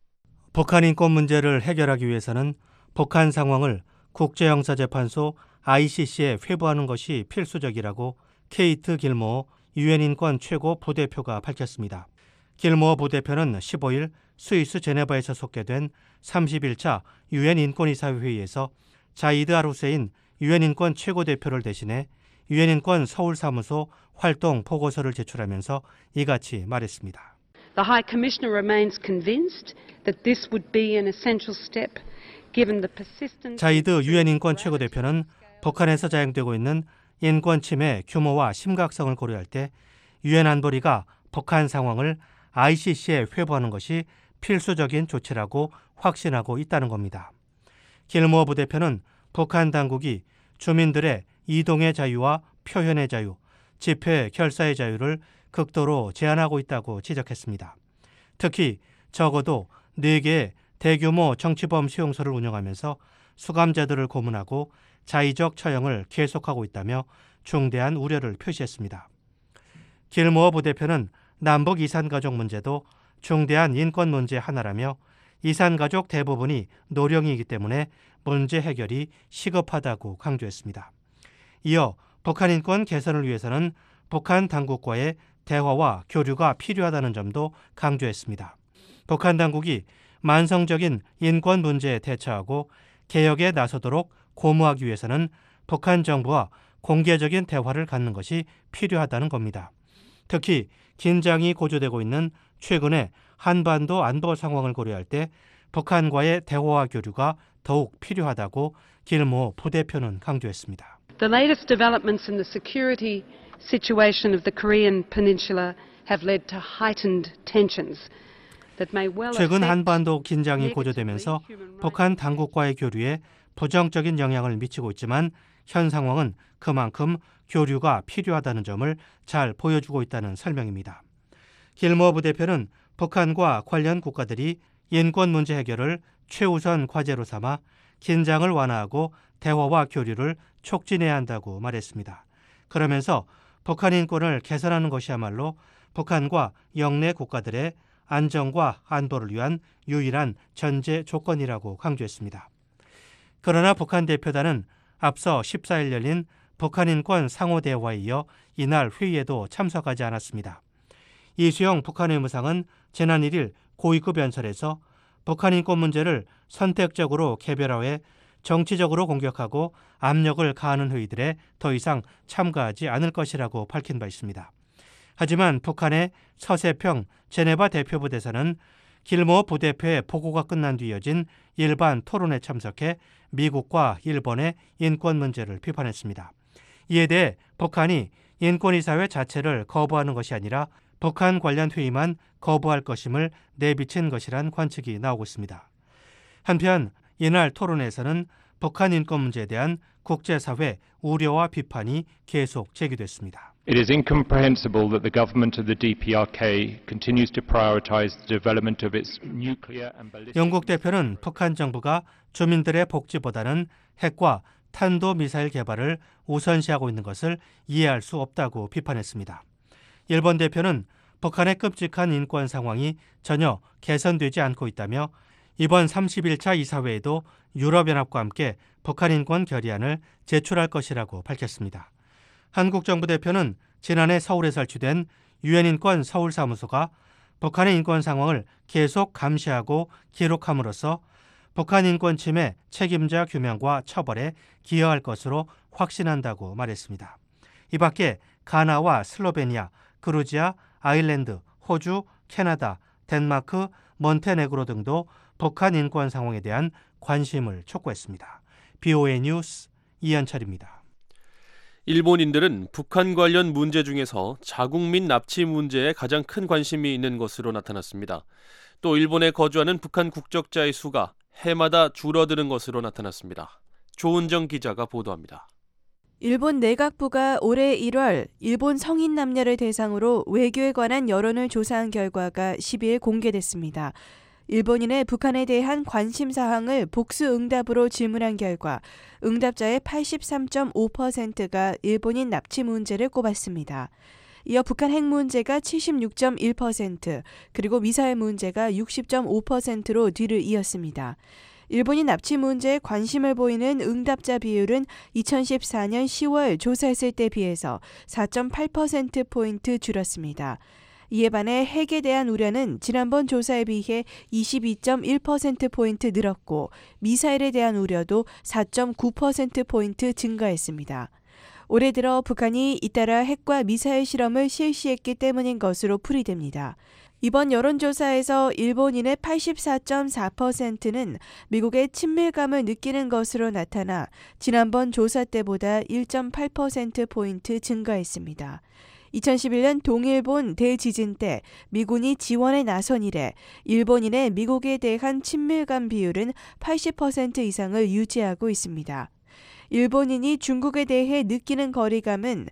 북한 인권 문제를 해결하기 위해서는 북한 상황을 국제형사재판소 아이씨씨에 회부하는 것이 필수적이라고 케이트 길모어 유엔 인권 최고 부대표가 밝혔습니다. 길모어 부대표는 십오일 스위스 제네바에서 속개된 삼십일 차 유엔 인권이사회의에서 자이드 알후세인 유엔 인권 최고 대표를 대신해 유엔 인권 서울 사무소 활동 보고서를 제출하면서 이같이 말했습니다. The High Commissioner remains convinced that this would be an essential step given the persistent 자이드 유엔 인권 최고 대표는 북한에서 자행되고 있는 인권 침해 규모와 심각성을 고려할 때 유엔 안보리가 북한 상황을 아이씨씨에 회부하는 것이 필수적인 조치라고 확신하고 있다는 겁니다. 길모어 부대표는 북한 당국이 주민들의 이동의 자유와 표현의 자유, 집회, 결사의 자유를 극도로 제한하고 있다고 지적했습니다. 특히 적어도 네 개의 대규모 정치범 수용소를 운영하면서 수감자들을 고문하고 자의적 처형을 계속하고 있다며 중대한 우려를 표시했습니다. 길모어 부대표는 남북 이산가족 문제도 중대한 인권 문제 하나라며 이산가족 대부분이 노령이기 때문에 문제 해결이 시급하다고 강조했습니다. 이어 북한 인권 개선을 위해서는 북한 당국과의 대화와 교류가 필요하다는 점도 강조했습니다. 북한 당국이 만성적인 인권 문제에 대처하고 개혁에 나서도록 고무하기 위해서는 북한 정부와 공개적인 대화를 갖는 것이 필요하다는 겁니다. 특히 긴장이 고조되고 있는 최근의 한반도 안보 상황을 고려할 때 북한과의 대화와 교류가 더욱 필요하다고 길모어 부대표는 강조했습니다. The latest developments in the security situation of the Korean peninsula have led to heightened tensions. 최근 한반도 긴장이 고조되면서 북한 당국과의 교류에 부정적인 영향을 미치고 있지만 현 상황은 그만큼 교류가 필요하다는 점을 잘 보여주고 있다는 설명입니다. 길모어 부대표는 북한과 관련 국가들이 인권 문제 해결을 최우선 과제로 삼아 긴장을 완화하고 대화와 교류를 촉진해야 한다고 말했습니다. 그러면서 북한 인권을 개선하는 것이야말로 북한과 영내 국가들의 안정과 안보를 위한 유일한 전제 조건이라고 강조했습니다. 그러나 북한 대표단은 앞서 십사일 열린 북한 인권 상호대화에 이어 이날 회의에도 참석하지 않았습니다. 이수영 북한 외무상은 지난 일일 고위급 연설에서 북한 인권 문제를 선택적으로 개별화해 정치적으로 공격하고 압력을 가하는 회의들에 더 이상 참가하지 않을 것이라고 밝힌 바 있습니다. 하지만 북한의 서세평 제네바 대표부 대사는 길모어 부대표의 보고가 끝난 뒤 이어진 일반 토론에 참석해 미국과 일본의 인권 문제를 비판했습니다. 이에 대해 북한이 인권이사회 자체를 거부하는 것이 아니라 북한 관련 회의만 거부할 것임을 내비친 것이란 관측이 나오고 있습니다. 한편 이날 토론에서는 북한 인권 문제에 대한 국제사회 우려와 비판이 계속 제기됐습니다. It is incomprehensible that the government of the 디피아르케이 continues to prioritize the development of its nuclear and ballistic. 영국 대표는 북한 정부가 주민들의 복지보다는 핵과 탄도 미사일 개발을 우선시하고 있는 것을 이해할 수 없다고 비판했습니다. 일본 대표는 북한의 끔찍한 인권 상황이 전혀 개선되지 않고 있다며 이번 삼십일 차 이사회에도 유럽연합과 함께 북한 인권 결의안을 제출할 것이라고 밝혔습니다. 한국 정부 대표는 지난해 서울에 설치된 유엔 인권 서울 사무소가 북한의 인권 상황을 계속 감시하고 기록함으로써 북한 인권 침해 책임자 규명과 처벌에 기여할 것으로 확신한다고 말했습니다. 이 밖에 가나와 슬로베니아, 그루지아, 아일랜드, 호주, 캐나다, 덴마크, 몬테네그로 등도 북한 인권 상황에 대한 관심을 촉구했습니다. 비오에이 뉴스 이현철입니다. 일본인들은 북한 관련 문제 중에서 자국민 납치 문제에 가장 큰 관심이 있는 것으로 나타났습니다. 또 일본에 거주하는 북한 국적자의 수가 해마다 줄어드는 것으로 나타났습니다. 조은정 기자가 보도합니다. 일본 내각부가 올해 일월 일본 성인 남녀를 대상으로 외교에 관한 여론을 조사한 결과가 십이일 공개됐습니다. 일본인의 북한에 대한 관심 사항을 복수 응답으로 질문한 결과 응답자의 팔십삼 점 오 퍼센트가 일본인 납치 문제를 꼽았습니다. 이어 북한 핵 문제가 칠십육 점 일 퍼센트, 그리고 미사일 문제가 육십 점 오 퍼센트로 뒤를 이었습니다. 일본인 납치 문제에 관심을 보이는 응답자 비율은 이천십사년 시월 조사했을 때 비해서 사 점 팔 퍼센트포인트 줄었습니다. 이에 반해 핵에 대한 우려는 지난번 조사에 비해 이십이 점 일 퍼센트포인트 늘었고 미사일에 대한 우려도 사 점 구 퍼센트포인트 증가했습니다. 올해 들어 북한이 잇따라 핵과 미사일 실험을 실시했기 때문인 것으로 풀이됩니다. 이번 여론조사에서 일본인의 팔십사 점 사 퍼센트는 미국의 친밀감을 느끼는 것으로 나타나 지난번 조사 때보다 일 점 팔 퍼센트포인트 증가했습니다. 이천십일년 동일본 대지진 때 미군이 지원에 나선 이래 일본인의 미국에 대한 친밀감 비율은 팔십 퍼센트 이상을 유지하고 있습니다. 일본인이 중국에 대해 느끼는 거리감은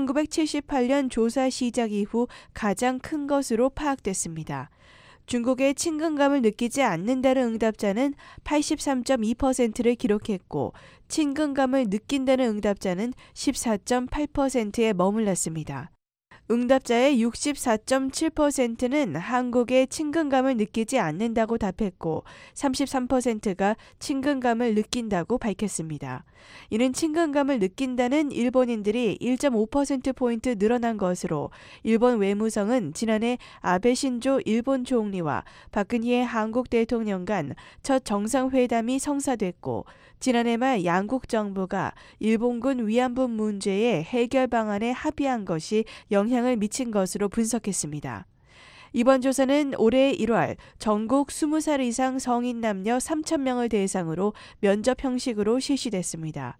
천구백칠십팔년 조사 시작 이후 가장 큰 것으로 파악됐습니다. 중국의 친근감을 느끼지 않는다는 응답자는 팔십삼 점 이 퍼센트를 기록했고 친근감을 느낀다는 응답자는 십사 점 팔 퍼센트에 머물렀습니다. 응답자의 육십사 점 칠 퍼센트는 한국에 친근감을 느끼지 않는다고 답했고 삼십삼 퍼센트가 친근감을 느낀다고 밝혔습니다. 이는 친근감을 느낀다는 일본인들이 일 점 오 퍼센트포인트 늘어난 것으로 일본 외무성은 지난해 아베 신조 일본 총리와 박근혜 한국 대통령 간 첫 정상회담이 성사됐고 지난해 말 양국 정부가 일본군 위안부 문제의 해결 방안에 합의한 것이 영향을 미친 것으로 분석했습니다. 이번 조사는 올해 일월 전국 스무 살 이상 성인 남녀 삼천 명을 대상으로 면접 형식으로 실시됐습니다.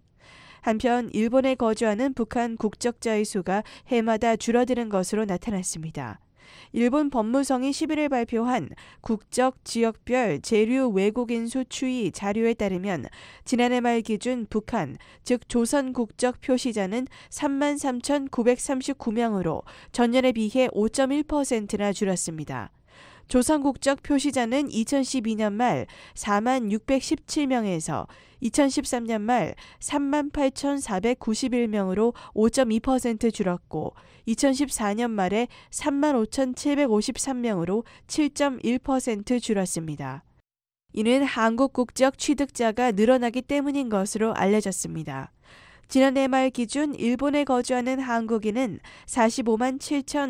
한편 일본에 거주하는 북한 국적자의 수가 해마다 줄어드는 것으로 나타났습니다. 일본 법무성이 십일일 발표한 국적 지역별 재류 외국인 수 추이 자료에 따르면 지난해 말 기준 북한, 즉 조선 국적 표시자는 삼만 삼천구백삼십구 명으로 전년에 비해 오 점 일 퍼센트나 줄었습니다. 조선 국적 표시자는 이천십이년 말 사만 육백십칠 명에서 이천십삼년 말 삼만 팔천사백구십일 명으로 오 점 이 퍼센트 줄었고 이천십사년 말에 삼만 오천칠백오십삼 명으로 칠 점 일 퍼센트 줄었습니다. 이는 한국 국적 취득자가 늘어나기 때문인 것으로 알려졌습니다. 지난해 말 기준 일본에 거주하는 한국인은 사십오만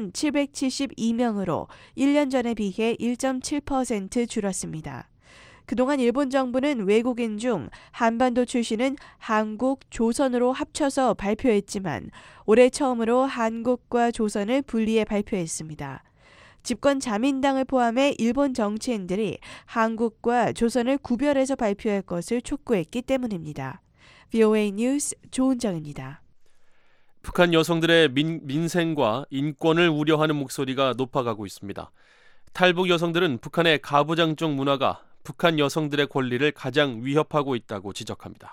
칠천칠백칠십이 명으로 일 년 전에 비해 일 점 칠 퍼센트 줄었습니다. 그동안 일본 정부는 외국인 중 한반도 출신은 한국, 조선으로 합쳐서 발표했지만 올해 처음으로 한국과 조선을 분리해 발표했습니다. 집권 자민당을 포함해 일본 정치인들이 한국과 조선을 구별해서 발표할 것을 촉구했기 때문입니다. 브이오에이 뉴스 조은정입니다. 북한 여성들의 민, 민생과 인권을 우려하는 목소리가 높아가고 있습니다. 탈북 여성들은 북한의 가부장적 문화가 북한 여성들의 권리를 가장 위협하고 있다고 지적합니다.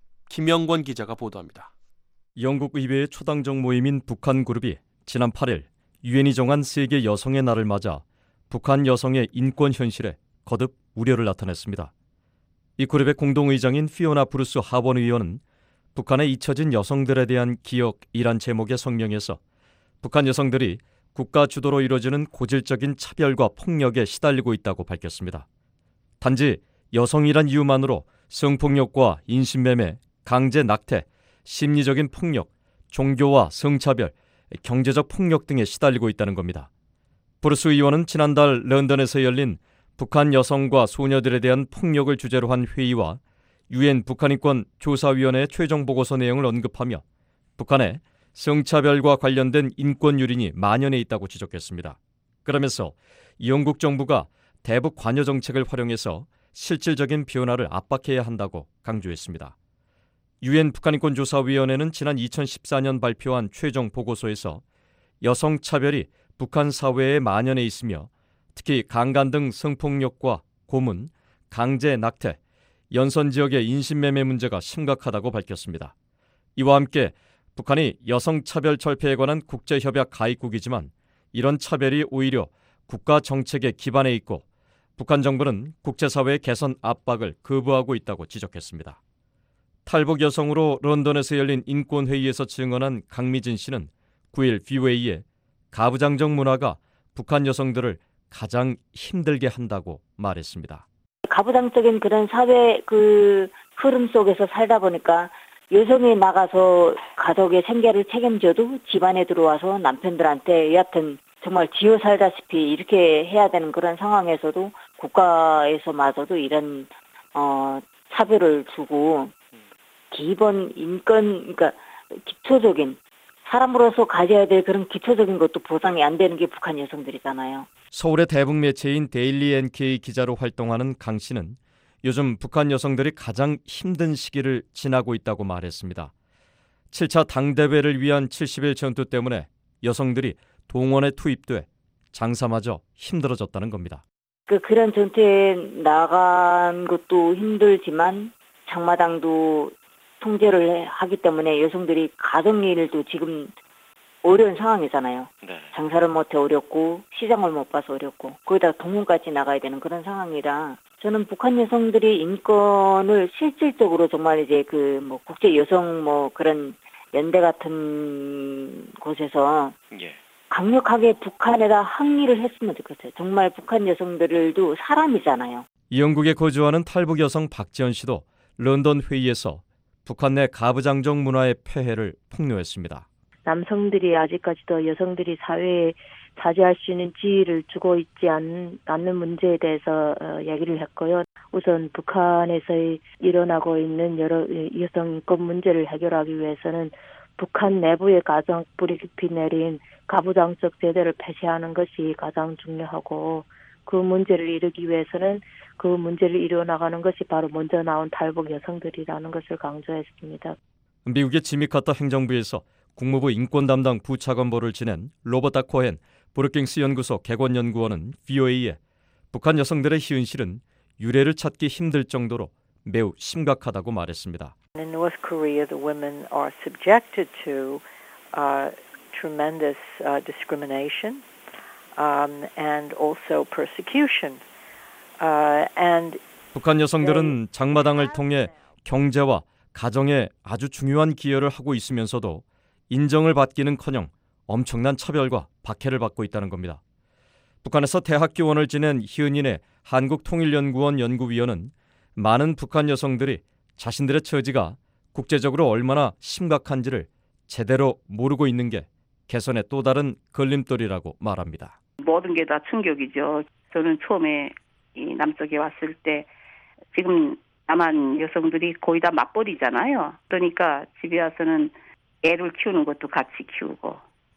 김영권 기자가 보도합니다. 영국 의회의 초당적 모임인 북한 그룹이 지난 팔일 유엔이 정한 세계 여성의 날을 맞아 북한 여성의 인권 현실에 거듭 우려를 나타냈습니다. 이 그룹의 공동의장인 피오나 브루스 하원 의원은 북한에 잊혀진 여성들에 대한 기억이란 제목의 성명에서 북한 여성들이 국가 주도로 이루어지는 고질적인 차별과 폭력에 시달리고 있다고 밝혔습니다. 단지 여성이란 이유만으로 성폭력과 인신매매, 강제 낙태, 심리적인 폭력, 종교와 성차별, 경제적 폭력 등에 시달리고 있다는 겁니다. 브루스 의원은 지난달 런던에서 열린 북한 여성과 소녀들에 대한 폭력을 주제로 한 회의와 유엔 북한인권 조사위원회의 최종 보고서 내용을 언급하며 북한에 성차별과 관련된 인권 유린이 만연해 있다고 지적했습니다. 그러면서 영국 정부가 대북 관여 정책을 활용해서 실질적인 변화를 압박해야 한다고 강조했습니다. 유엔 북한인권조사위원회는 지난 이천십사 년 발표한 최종 보고서에서 여성 차별이 북한 사회에 만연해 있으며 특히 강간 등 성폭력과 고문, 강제 낙태, 연선 지역의 인신매매 문제가 심각하다고 밝혔습니다. 이와 함께 북한이 여성차별 철폐에 관한 국제협약 가입국이지만 이런 차별이 오히려 국가 정책에 기반해 있고 북한 정부는 국제사회의 개선 압박을 거부하고 있다고 지적했습니다. 탈북 여성으로 런던에서 열린 인권회의에서 증언한 강미진 씨는 구 일 브이오에이에 가부장적 문화가 북한 여성들을 가장 힘들게 한다고 말했습니다. 가부장적인 그런 사회 그 흐름 속에서 살다 보니까 여성이 나가서 가족의 생계를 책임져도 집안에 들어와서 남편들한테 여하튼 정말 지어 살다시피 이렇게 해야 되는 그런 상황에서도 국가에서마저도 이런 어, 차별을 주고 기본 인권, 그러니까 기초적인 사람으로서 가져야 될 그런 기초적인 것도 보상이 안 되는 게 북한 여성들이잖아요. 서울의 대북 매체인 데일리 엔케이 기자로 활동하는 강 씨는 요즘 북한 여성들이 가장 힘든 시기를 지나고 있다고 말했습니다. 칠 차 당대회를 위한 칠십 일 전투 때문에 여성들이 동원에 투입돼 장사마저 힘들어졌다는 겁니다. 그 그런 전투에 나간 것도 힘들지만 장마당도 통제를 하기 때문에 여성들이 가정일도 지금 어려운 상황이잖아요. 네. 장사를 못해 어렵고 시장을 못 봐서 어렵고 거기다가 동문까지 나가야 되는 그런 상황이라 저는 북한 여성들이 인권을 실질적으로 정말 이제 그 뭐 국제 여성 뭐 그런 연대 같은 곳에서 예. 강력하게 북한에다 항의를 했으면 좋겠어요. 정말 북한 여성들도 사람이잖아요. 이 영국에 거주하는 탈북 여성 박지연 씨도 런던 회의에서 북한 내 가부장적 문화의 폐해를 폭로했습니다. 남성들이 아직까지도 여성들이 사회에 차지할 수 있는 지위를 주고 있지 않, 않는 문제에 대해서 어, 얘기를 했고요. 우선 북한에서 일어나고 있는 여러 여성 인권 문제를 해결하기 위해서는 북한 내부의 가장 뿌리 깊이 내린 가부장적 제도를 폐쇄하는 것이 가장 중요하고 그 문제를 이루기 위해서는 그 문제를 이루어나가는 것이 바로 먼저 나온 탈북 여성들이라는 것을 강조했습니다. 미국의 지미 카터 행정부에서 국무부 인권 담당 부차관보를 지낸 로버타 코헨 브루킹스 연구소 객원연구원은 브이오에이에 북한 여성들의 현실은 유례를 찾기 힘들 정도로 매우 심각하다고 말했습니다. In North Korea, the women are subjected to uh, tremendous uh, discrimination um, and also persecution. Uh, and 북한 여성들은 장마당을 통해 경제와 가정에 아주 중요한 기여를 하고 있으면서도 인정을 받기는커녕 엄청난 차별과 박해를 받고 있다는 겁니다. 북한에서 대학 교원을 지낸 희은인의 한국통일연구원 연구위원은 많은 북한 여성들이 자신들의 처지가 국제적으로 얼마나 심각한지를 제대로 모르고 있는 게 개선의 또 다른 걸림돌이라고 말합니다. 모든 게 다 충격이죠. 저는 처음에 이 남쪽에 왔을 때 지금 남한 여성들이 거의 다 맞벌이잖아요. 그러니까 집에 와서는 애를 키우는 것도 같이 키우고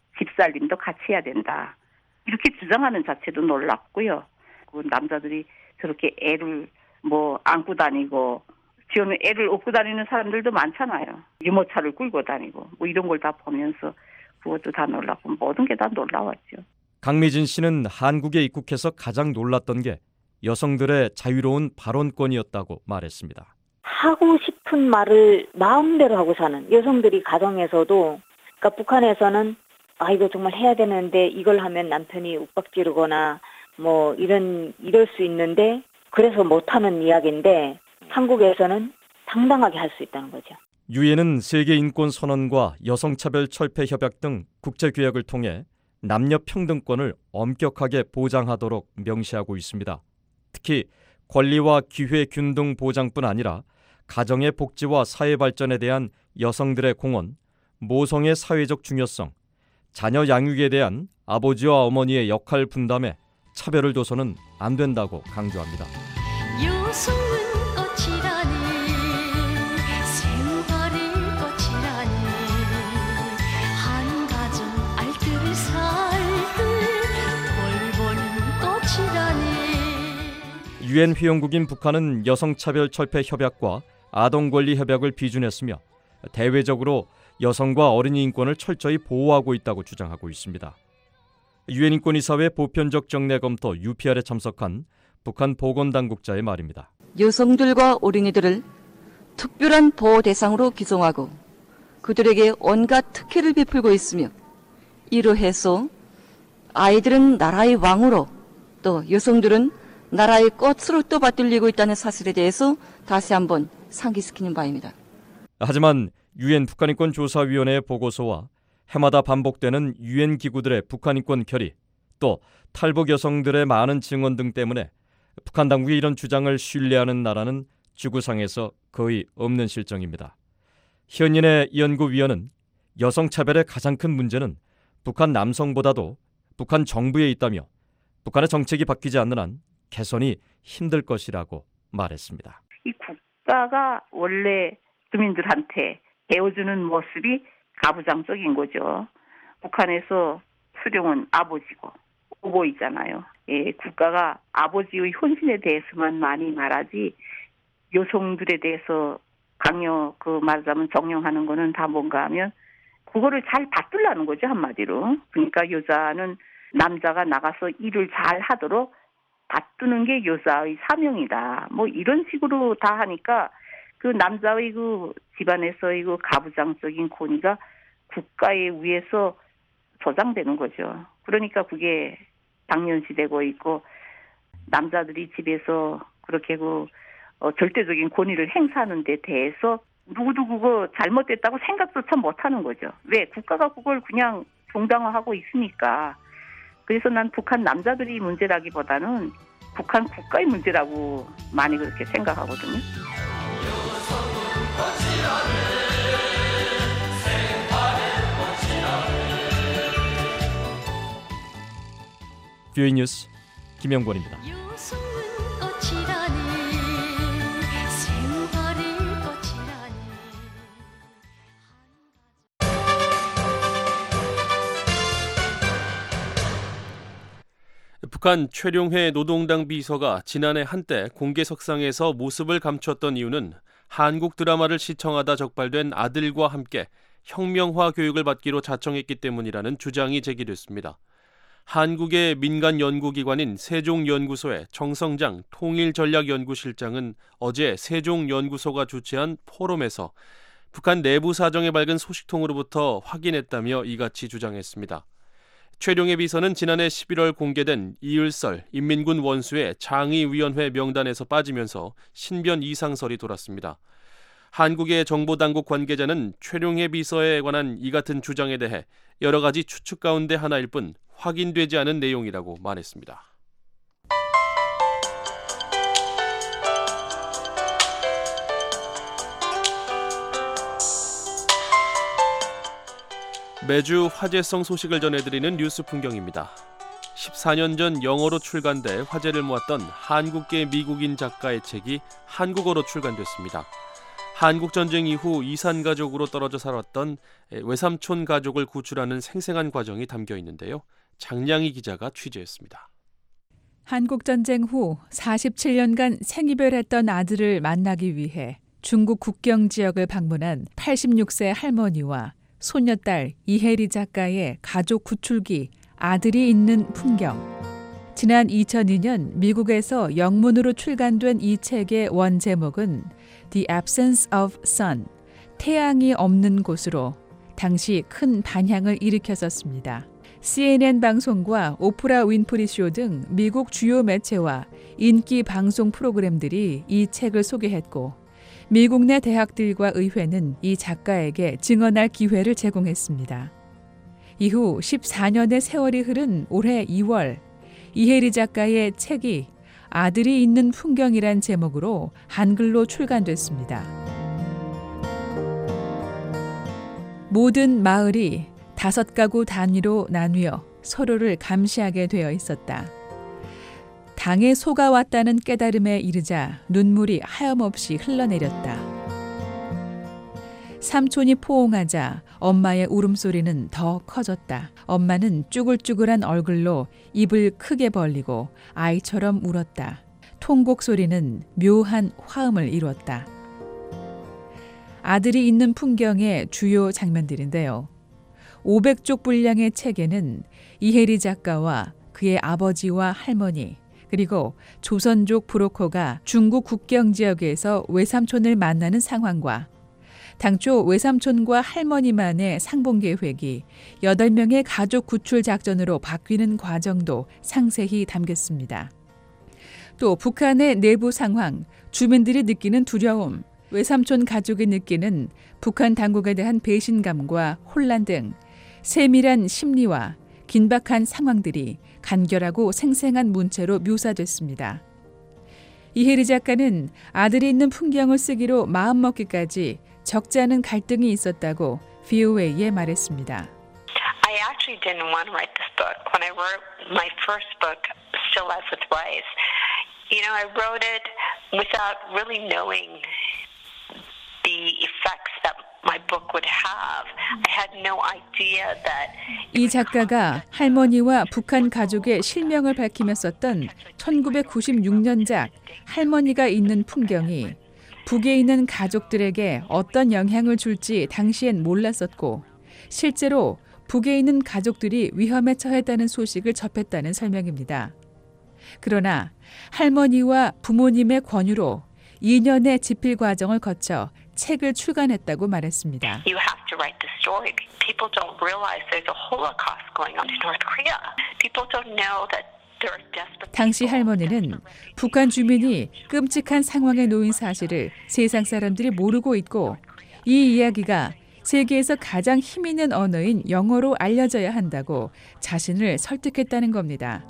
집살림도 같이 해야 된다. 이렇게 주장하는 자체도 놀랍고요. 그 남자들이 저렇게 애를 뭐 안고 다니고 지금은 애를 업고 다니는 사람들도 많잖아요. 유모차를 끌고 다니고 뭐 이런 걸 다 보면서 그것도 다 놀랍고 모든 게 다 놀라웠죠. 강미진 씨는 한국에 입국해서 가장 놀랐던 게 여성들의 자유로운 발언권이었다고 말했습니다. 하고 싶은 말을 마음대로 하고 사는 여성들이 가정에서도 그러니까 북한에서는 아 이거 정말 해야 되는데 이걸 하면 남편이 윽박지르거나 뭐 이런 이럴 수 있는데 그래서 못하는 이야기인데 한국에서는 당당하게 할 수 있다는 거죠. 유엔은 세계인권선언과 여성차별철폐협약 등 국제규약을 통해 남녀 평등권을 엄격하게 보장하도록 명시하고 있습니다. 특히 권리와 기회 균등 보장뿐 아니라 가정의 복지와 사회 발전에 대한 여성들의 공헌, 모성의 사회적 중요성, 자녀 양육에 대한 아버지와 어머니의 역할 분담에 차별을 둬서는 안 된다고 강조합니다. 여성은 꽃이라니 생활의 꽃이라니 한 가정 알뜰히 살듯 돌보는 꽃이라니. 유엔 회원국인 북한은 여성차별철폐협약과 아동권리협약을 비준했으며 대외적으로 여성과 어린이 인권을 철저히 보호하고 있다고 주장하고 있습니다. 유엔 인권이사회 보편적 정례 검토 유피알에 참석한 북한 보건당국자의 말입니다. 여성들과 어린이들을 특별한 보호 대상으로 규정하고 그들에게 온갖 특혜를 베풀고 있으며 이러해서 아이들은 나라의 왕으로 또 여성들은 나라의 꽃으로 떠받들리고 있다는 사실에 대해서 다시 한번 상기시키는 바입니다. 하지만 유엔 북한인권조사위원회의 보고서와 해마다 반복되는 유엔 기구들의 북한인권 결의, 또 탈북 여성들의 많은 증언 등 때문에 북한 당국이 이런 주장을 신뢰하는 나라는 지구상에서 거의 없는 실정입니다. 현인의 연구위원은 여성차별의 가장 큰 문제는 북한 남성보다도 북한 정부에 있다며 북한의 정책이 바뀌지 않는 한 개선이 힘들 것이라고 말했습니다. 이 국가가 원래 주민들한테 배워주는 모습이 가부장적인 거죠. 북한에서 수령은 아버지고 오보이잖아요. 예, 국가가 아버지의 헌신에 대해서만 많이 말하지 여성들에 대해서 강요 그 말하자면 정령하는 거는 다 뭔가 하면 그거를 잘 받들라는 거죠, 한마디로. 그러니까 여자는 남자가 나가서 일을 잘 하도록 받드는 게 여자의 사명이다. 뭐 이런 식으로 다 하니까 그 남자의 그 집안에서의 그 가부장적인 권위가 국가에 의해서 조장되는 거죠. 그러니까 그게 당연시되고 있고 남자들이 집에서 그렇게 그 어, 절대적인 권위를 행사하는 데 대해서 누구도 그거 잘못됐다고 생각조차 못하는 거죠. 왜? 국가가 그걸 그냥 정당화하고 있으니까. 그래서 난 북한 남자들이 문제라기보다는 북한 국가의 문제라고 많이 그렇게 생각하거든요. 뷰이 뉴스 김영권입니다. 북한 최룡해 노동당 비서가 지난해 한때 공개석상에서 모습을 감췄던 이유는 한국 드라마를 시청하다 적발된 아들과 함께 혁명화 교육을 받기로 자청했기 때문이라는 주장이 제기됐습니다. 한국의 민간 연구기관인 세종연구소의 정성장 통일전략연구실장은 어제 세종연구소가 주최한 포럼에서 북한 내부 사정에 밝은 소식통으로부터 확인했다며 이같이 주장했습니다. 최룡해 비서는 지난해 십일월 공개된 이을설 인민군 원수의 장의위원회 명단에서 빠지면서 신변 이상설이 돌았습니다. 한국의 정보당국 관계자는 최룡해 비서에 관한 이 같은 주장에 대해 여러 가지 추측 가운데 하나일 뿐 확인되지 않은 내용이라고 말했습니다. 매주 화제성 소식을 전해드리는 뉴스 풍경입니다. 십사 년 전 영어로 출간돼 화제를 모았던 한국계 미국인 작가의 책이 한국어로 출간됐습니다. 한국전쟁 이후 이산가족으로 떨어져 살았던 외삼촌 가족을 구출하는 생생한 과정이 담겨 있는데요. 장량희 기자가 취재했습니다. 한국전쟁 후 사십칠 년간 생이별했던 아들을 만나기 위해 중국 국경 지역을 방문한 팔십육 세 할머니와 소녀딸 이혜리 작가의 가족 구출기 아들이 있는 풍경. 지난 이천이 년 미국에서 영문으로 출간된 이 책의 원 제목은 The Absence of Sun, 태양이 없는 곳으로 당시 큰 반향을 일으켰었습니다. 씨엔엔 방송과 오프라 윈프리 쇼 등 미국 주요 매체와 인기 방송 프로그램들이 이 책을 소개했고 미국 내 대학들과 의회는 이 작가에게 증언할 기회를 제공했습니다. 이후 십사 년의 세월이 흐른 올해 이월 이혜리 작가의 책이 아들이 있는 풍경이란 제목으로 한글로 출간됐습니다. 모든 마을이 다섯 가구 단위로 나뉘어 서로를 감시하게 되어 있었다. 당에 속아왔다는 깨달음에 이르자 눈물이 하염없이 흘러내렸다. 삼촌이 포옹하자 엄마의 울음소리는 더 커졌다. 엄마는 쭈글쭈글한 얼굴로 입을 크게 벌리고 아이처럼 울었다. 통곡 소리는 묘한 화음을 이루었다. 아들이 있는 풍경의 주요 장면들인데요. 오백 쪽 분량의 책에는 이혜리 작가와 그의 아버지와 할머니, 그리고 조선족 브로커가 중국 국경 지역에서 외삼촌을 만나는 상황과 당초 외삼촌과 할머니만의 상봉 계획이 여덟 명의 가족 구출 작전으로 바뀌는 과정도 상세히 담겼습니다. 또 북한의 내부 상황, 주민들이 느끼는 두려움, 외삼촌 가족이 느끼는 북한 당국에 대한 배신감과 혼란 등 세밀한 심리와 긴박한 상황들이 간결하고 생생한 문체로 묘사됐습니다. 이혜리 작가는 아들이 있는 풍경을 쓰기로 마음먹기까지 적지 않은 갈등이 있었다고 브이오에이에 말했습니다. I actually didn't want to write this book. When I wrote my first book, Still Life with Rice, you know, I wrote it without really knowing the effects that my book would have. I had no idea that 이 작가가 할머니와 북한 가족의 실명을 밝히며 썼던 천구백구십육 년작 할머니가 있는 풍경이 북에 있는 가족들에게 어떤 영향을 줄지 당시엔 몰랐었고 실제로 북에 있는 가족들이 위험에 처했다는 소식을 접했다는 설명입니다. 그러나 할머니와 부모님의 권유로 이 년의 집필 과정을 거쳐 책을 출간했다고 말했습니다. You have to write the story. People don't realize there's a Holocaust going on in North Korea. People don't know that there are desperate. 당시 할머니는 북한 주민이 끔찍한 상황에 놓인 사실을 세상 사람들이 모르고 있고 이 이야기가 세계에서 가장 힘 있는 언어인 영어로 알려져야 한다고 자신을 설득했다는 겁니다.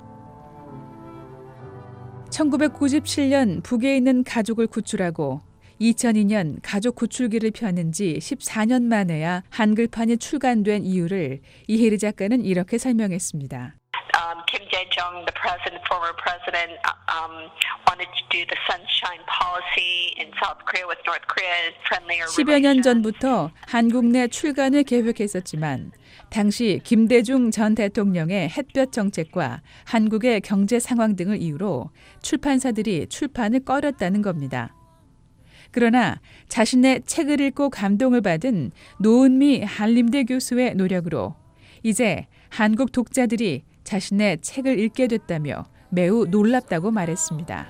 천구백구십칠 년 북에 있는 가족을 구출하고 이천이 년 가족 구출기를 펴는 지 십사 년 만에야 한글판이 출간된 이유를 이혜리 작가는 이렇게 설명했습니다. Um, Kim Dae-jung, the president, former president, um, wanted to do the sunshine policy in South Korea with North Korea, friendlier relations. 십여 년 전부터 한국 내 출간을 계획했었지만 당시 김대중 전 대통령의 햇볕 정책과 한국의 경제 상황 등을 이유로 출판사들이 출판을 꺼렸다는 겁니다. 그러나 자신의 책을 읽고 감동을 받은 노은미 한림대 교수의 노력으로 이제 한국 독자들이 자신의 책을 읽게 됐다며 매우 놀랍다고 말했습니다.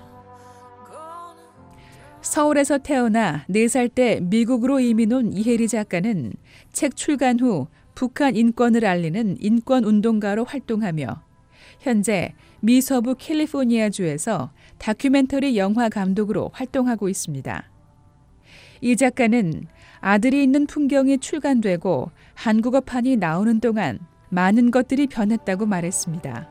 서울에서 태어나 네 살 때 미국으로 이민 온 이혜리 작가는 책 출간 후 북한 인권을 알리는 인권운동가로 활동하며 현재 미 서부 캘리포니아주에서 다큐멘터리 영화 감독으로 활동하고 있습니다. 이 작가는 아들이 있는 풍경이 출간되고 한국어판이 나오는 동안 많은 것들이 변했다고 말했습니다.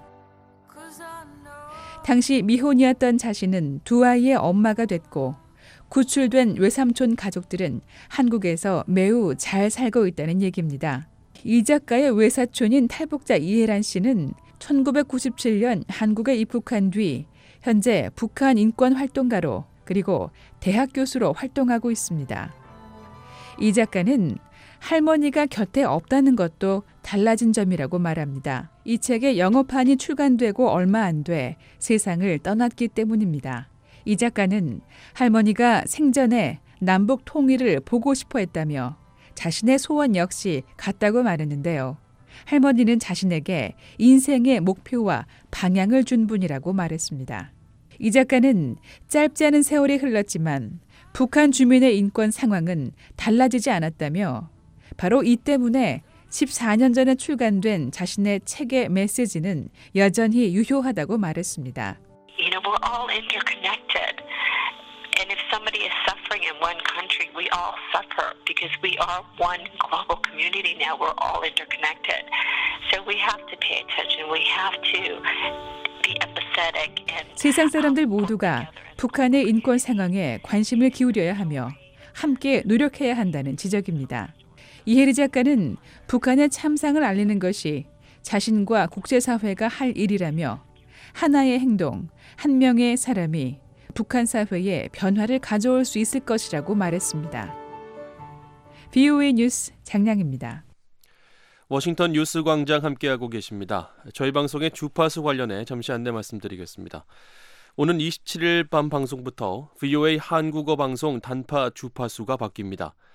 당시 미혼이었던 자신은 두 아이의 엄마가 됐고 구출된 외삼촌 가족들은 한국에서 매우 잘 살고 있다는 얘기입니다. 이 작가의 외사촌인 탈북자 이혜란 씨는 천구백구십칠 년 한국에 입국한 뒤 현재 북한 인권활동가로 그리고 대학 교수로 활동하고 있습니다. 이 작가는 할머니가 곁에 없다는 것도 달라진 점이라고 말합니다. 이 책의 영어판이 출간되고 얼마 안 돼 세상을 떠났기 때문입니다. 이 작가는 할머니가 생전에 남북 통일을 보고 싶어 했다며 자신의 소원 역시 같다고 말했는데요. 할머니는 자신에게 인생의 목표와 방향을 준 분이라고 말했습니다. 이 작가는 짧지 않은 세월이 흘렀지만 북한 주민의 인권 상황은 달라지지 않았다며 바로 이 때문에 십사 년 전에 출간된 자신의 책의 메시지는 여전히 유효하다고 말했습니다. You know, we're all interconnected. And if somebody is suffering in one country, we all suffer because we are one global community now. We're all interconnected. So we have to pay attention. We have to be empathetic and 세상 사람들 모두가 북한의 인권 상황에 관심을 기울여야 하며 함께 노력해야 한다는 지적입니다. 이혜리 작가는 북한의 참상을 알리는 것이 자신과 국제사회가 할 일이라며 하나의 행동, 한 명의 사람이 북한 사회에 변화를 가져올 수 있을 것이라고 말했습니다. 브이오에이 뉴스 장량입니다. 워싱턴 뉴스 광장 함께하고 계십니다. 저희 방송의 주파수 관련해 잠시 안내 말씀드리겠습니다. 오는 이십칠 일 밤 방송부터 브이오에이 한국어 방송 단파 주파수가 바뀝니다.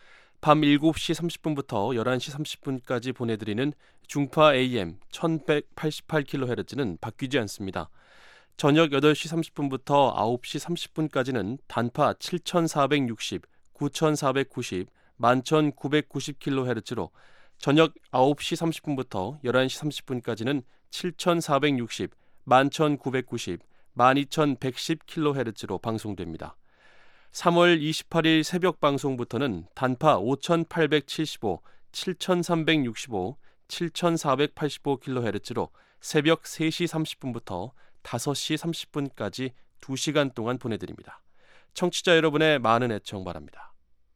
밤 일곱 시 삼십 분부터 열한 시 삼십 분까지 보내드리는 중파 에이엠 천백팔십팔 킬로헤르츠는 바뀌지 않습니다. 저녁 여덟 시 삼십 분부터 아홉 시 삼십 분까지는 단파 칠천사백육십, 구천사백구십, 만천구백구십 킬로헤르츠로 저녁 아홉 시 삼십 분부터 열한 시 삼십 분까지는 칠천사백육십, 만천구백구십, 만이천백십 킬로헤르츠로 방송됩니다. 삼월 이십팔일 새벽 방송부터는 단파 오천팔백칠십오, 칠천삼백육십오, 칠천사백팔십오 킬로헤르츠로 새벽 세 시 삼십 분부터 다섯 시 삼십 분까지 두 시간 동안 보내드립니다. 청취자 여러분의 많은 애청 바랍니다.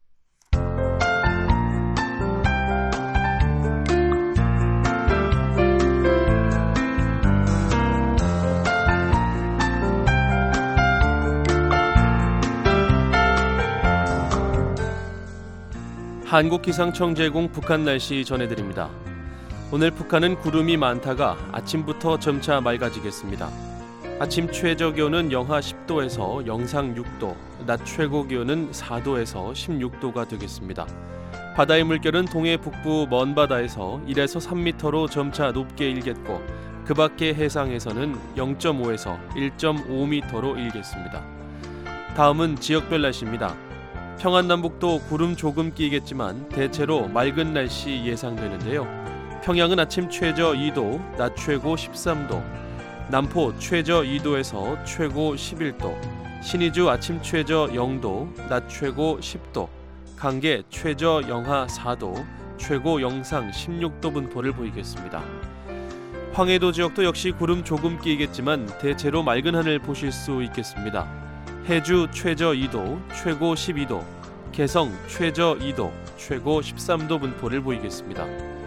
한국기상청 제공 북한 날씨 전해드립니다. 오늘 북한은 구름이 많다가 아침부터 점차 맑아지겠습니다. 아침 최저 기온은 영하 십 도에서 영상 육 도, 낮 최고 기온은 사 도에서 십육 도가 되겠습니다. 바다의 물결은 동해 북부 먼 바다에서 일에서 삼 미터로 점차 높게 일겠고 그 밖의 해상에서는 영 점 오에서 일 점 오 미터로 일겠습니다. 다음은 지역별 날씨입니다. 평안남북도 구름 조금 끼겠지만 대체로 맑은 날씨 예상되는데요. 평양은 아침 최저 이 도, 낮 최고 십삼 도, 남포 최저 이 도에서 최고 십일 도, 신의주 아침 최저 영 도, 낮 최고 십 도, 강계 최저 영하 사 도, 최고 영상 십육 도 분포를 보이겠습니다. 황해도 지역도 역시 구름 조금 끼겠지만 대체로 맑은 하늘 보실 수 있겠습니다. 해주 최저 이 도, 최고 십이 도, 개성 최저 이 도, 최고 십삼 도 분포를 보이겠습니다.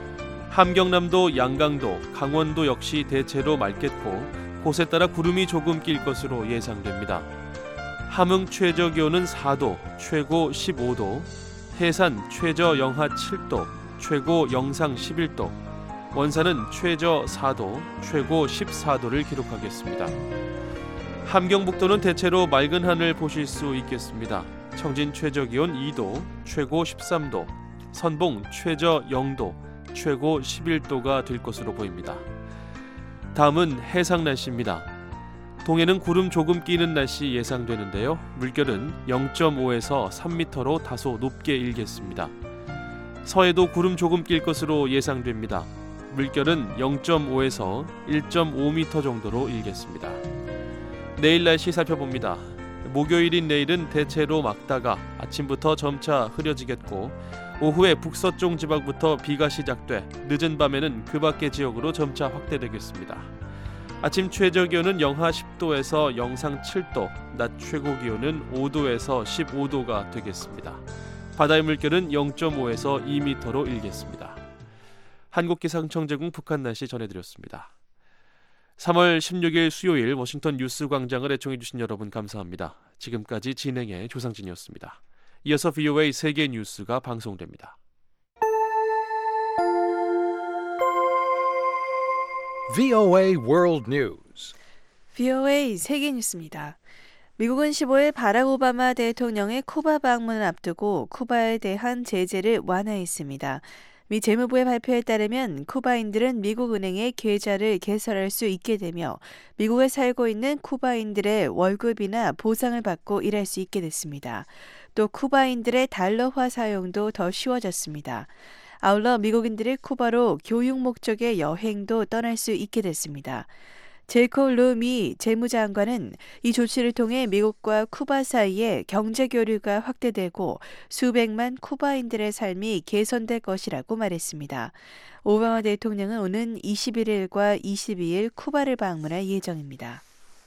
함경남도, 양강도, 강원도 역시 대체로 맑겠고 곳에 따라 구름이 조금 낄 것으로 예상됩니다. 함흥 최저 기온은 사 도, 최고 십오 도, 해산 최저 영하 칠 도, 최고 영상 십일 도, 원산은 최저 사 도, 최고 십사 도를 기록하겠습니다. 함경북도는 대체로 맑은 하늘 보실 수 있겠습니다. 청진 최저 기온 이 도, 최고 십삼 도, 선봉 최저 영 도, 최고 십일 도가 될 것으로 보입니다. 다음은 해상 날씨입니다. 동해는 구름 조금 끼는 날씨 예상되는데요. 물결은 영 점 오에서 삼 미터로 다소 높게 일겠습니다. 서해도 구름 조금 낄 것으로 예상됩니다. 물결은 영 점 오에서 일 점 오 미터 정도로 일겠습니다. 내일 날씨 살펴봅니다. 목요일인 내일은 대체로 맑다가 아침부터 점차 흐려지겠고 오후에 북서쪽 지방부터 비가 시작돼 늦은 밤에는 그 밖의 지역으로 점차 확대되겠습니다. 아침 최저 기온은 영하 십 도에서 영상 칠 도, 낮 최고 기온은 오 도에서 십오 도가 되겠습니다. 바다의 물결은 영 점 오에서 이 미터로 일겠습니다. 한국기상청 제공 북한 날씨 전해드렸습니다. 삼월 십육일 수요일 워싱턴 뉴스 광장을 애청해주신 여러분 감사합니다. 지금까지 진행의 조상진이었습니다. 이어서 브이오에이 세계 뉴스가 방송됩니다. 브이오에이 World News. 브이오에이 세계 뉴스입니다. 미국은 십오일 바락 오바마 대통령의 쿠바 방문을 앞두고 쿠바에 대한 제재를 완화했습니다. 미 재무부의 발표에 따르면 쿠바인들은 미국 은행에 계좌를 개설할 수 있게 되며 미국에 살고 있는 쿠바인들의 월급이나 보상을 받고 일할 수 있게 됐습니다. 또 쿠바인들의 달러화 사용도 더 쉬워졌습니다. 아울러 미국인들이 쿠바로 교육 목적의 여행도 떠날 수 있게 됐습니다. 제이콥 루미 재무장관은 이 조치를 통해 미국과 쿠바 사이에 경제 교류가 확대되고 수백만 쿠바인들의 삶이 개선될 것이라고 말했습니다. 오바마 대통령은 오는 이십일일과 이십이일 쿠바를 방문할 예정입니다.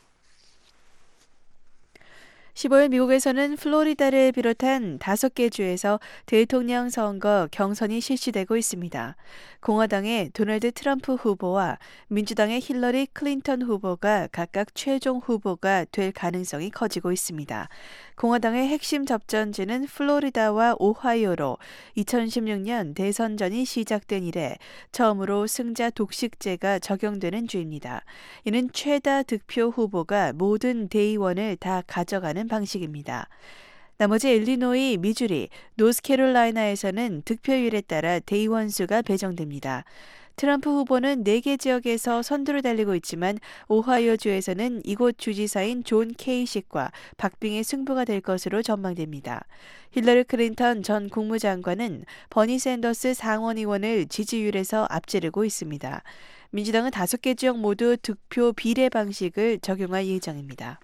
십오일 미국에서는 플로리다를 비롯한 다섯 개 주에서 대통령 선거 경선이 실시되고 있습니다. 공화당의 도널드 트럼프 후보와 민주당의 힐러리 클린턴 후보가 각각 최종 후보가 될 가능성이 커지고 있습니다. 공화당의 핵심 접전지는 플로리다와 오하이오로 이천십육년 대선전이 시작된 이래 처음으로 승자 독식제가 적용되는 주입니다. 이는 최다 득표 후보가 모든 대의원을 다 가져가는 방식입니다. 나머지 일리노이, 미주리, 노스캐롤라이나에서는 득표율에 따라 대의원 수가 배정됩니다. 트럼프 후보는 네 개 지역에서 선두를 달리고 있지만 오하이오주에서는 이곳 주지사인 존 케이식과 박빙의 승부가 될 것으로 전망됩니다. 힐러리 클린턴 전 국무장관은 버니 샌더스 상원의원을 지지율에서 앞지르고 있습니다. 민주당은 다섯 개 지역 모두 득표 비례 방식을 적용할 예정입니다.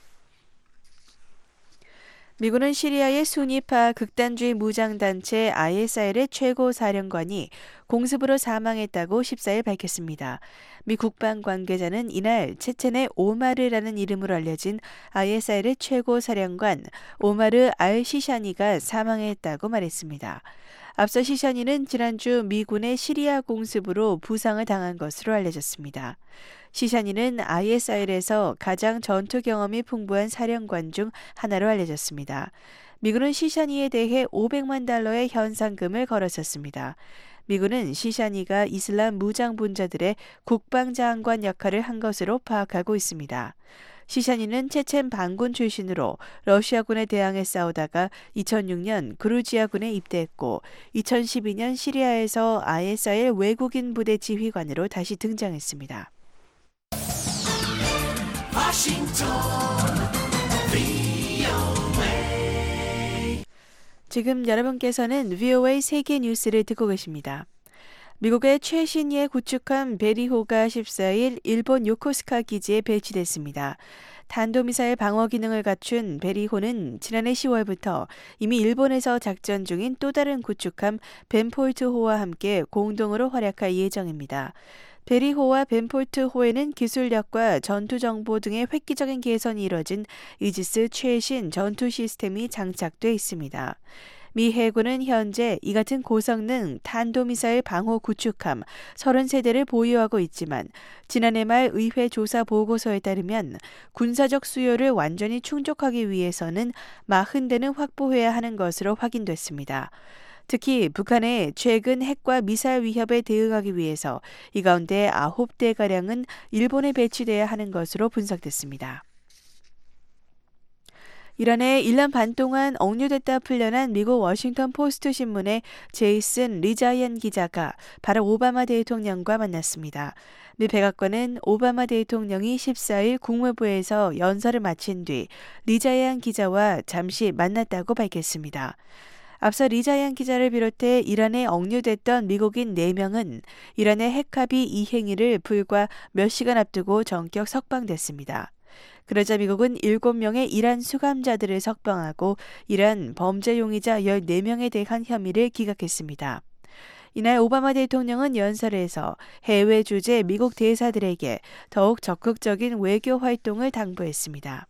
미군은 시리아의 수니파 극단주의 무장단체 아이에스아이엘의 최고 사령관이 공습으로 사망했다고 십사일 밝혔습니다. 미 국방 관계자는 이날 체첸의 오마르라는 이름으로 알려진 아이에스아이엘의 최고 사령관 오마르 알 시샤니가 사망했다고 말했습니다. 앞서 시샤니는 지난주 미군의 시리아 공습으로 부상을 당한 것으로 알려졌습니다. 시샤니는 아이에스아이엘에서 가장 전투 경험이 풍부한 사령관 중 하나로 알려졌습니다. 미군은 시샤니에 대해 오백만 달러의 현상금을 걸었었습니다. 미군은 시샤니가 이슬람 무장분자들의 국방장관 역할을 한 것으로 파악하고 있습니다. 시샤니는 체첸 반군 출신으로 러시아군에 대항해 싸우다가 이천육년 그루지아군에 입대했고 이천십이년 시리아에서 아이에스아이엘 외국인 부대 지휘관으로 다시 등장했습니다. 지금 여러분께서는 브이오에이 세계 뉴스를 듣고 계십니다. 미국의 최신의 구축함 베리호가 십사일 일본 요코스카 기지에 배치됐습니다. 탄도미사일 방어 기능을 갖춘 베리호는 지난해 시월부터 이미 일본에서 작전 중인 또 다른 구축함 벤폴트호와 함께 공동으로 활약할 예정입니다. 베리호와 벤폴트호에는 기술력과 전투정보 등의 획기적인 개선이 이뤄진 이지스 최신 전투 시스템이 장착돼 있습니다. 미 해군은 현재 이 같은 고성능 탄도미사일 방호 구축함 서른 세대를 보유하고 있지만 지난해 말 의회 조사 보고서에 따르면 군사적 수요를 완전히 충족하기 위해서는 사십 대는 확보해야 하는 것으로 확인됐습니다. 특히 북한의 최근 핵과 미사일 위협에 대응하기 위해서 이 가운데 아홉 대가량은 일본에 배치돼야 하는 것으로 분석됐습니다. 이란에 일 년 반 동안 억류됐다 풀려난 미국 워싱턴 포스트 신문의 제이슨 리자이안 기자가 바락 오바마 대통령과 만났습니다. 미 백악관은 오바마 대통령이 십사일 국무부에서 연설을 마친 뒤 리자이안 기자와 잠시 만났다고 밝혔습니다. 앞서 리자이안 기자를 비롯해 이란에 억류됐던 미국인 네 명은 이란의 핵합의 이행일을 불과 몇 시간 앞두고 전격 석방됐습니다. 그러자 미국은 일곱 명의 이란 수감자들을 석방하고 이란 범죄 용의자 열네 명에 대한 혐의를 기각했습니다. 이날 오바마 대통령은 연설에서 해외 주재 미국 대사들에게 더욱 적극적인 외교 활동을 당부했습니다.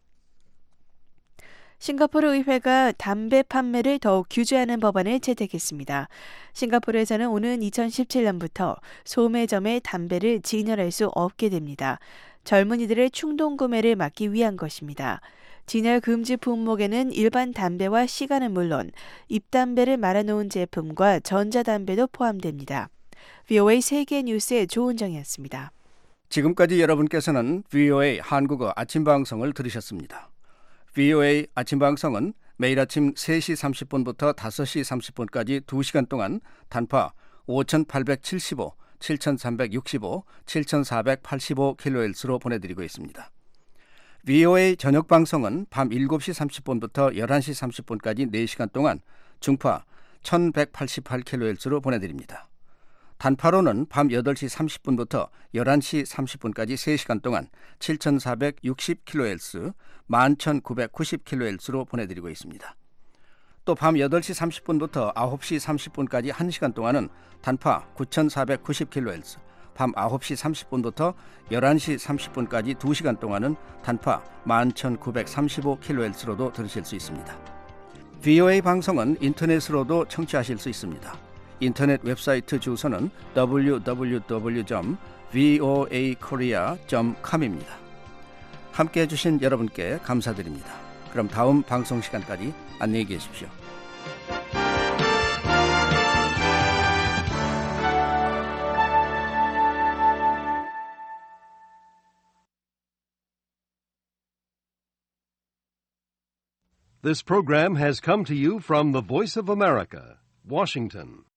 싱가포르 의회가 담배 판매를 더욱 규제하는 법안을 채택했습니다. 싱가포르에서는 오는 이천십칠년부터 소매점에 담배를 진열할 수 없게 됩니다. 젊은이들의 충동 구매를 막기 위한 것입니다. 진열 금지 품목에는 일반 담배와 시간은 물론 입담배를 말아놓은 제품과 전자담배도 포함됩니다. 브이오에이 세계 뉴스의 조은정이었습니다. 지금까지 여러분께서는 브이오에이 한국어 아침 방송을 들으셨습니다. 브이오에이 아침 방송은 매일 아침 세 시 삼십 분부터 다섯 시 삼십 분까지 두 시간 동안 단파 오천팔백칠십오, 칠천삼백육십오, 칠천사백팔십오 킬로헤르츠로 보내드리고 있습니다. 브이오에이 저녁 방송은 밤 일곱 시 삼십 분부터 열한 시 삼십 분까지 네 시간 동안 중파 천백팔십팔 킬로헤르츠로 보내드립니다. 단파로는 밤 여덟 시 삼십 분부터 열한 시 삼십 분까지 세 시간 동안 칠천사백육십 킬로헤르츠, 만 천구백구십 킬로헤르츠로 보내드리고 있습니다. 또 밤 여덟 시 삼십 분부터 아홉 시 삼십 분까지 한 시간 동안은 단파 구천사백구십 킬로헤르츠, 밤 아홉 시 삼십 분부터 열한 시 삼십 분까지 두 시간 동안은 단파 만 천구백삼십오 킬로헤르츠로도 들으실 수 있습니다. 브이오에이 방송은 인터넷으로도 청취하실 수 있습니다. 인터넷 웹사이트 주소는 더블유 더블유 더블유 점 브이오에이 코리아 점 컴입니다. 함께해 주신 여러분께 감사드립니다. 그럼 다음 방송 시간까지 안녕히 계십시오. This program has come to you from the Voice of America, Washington.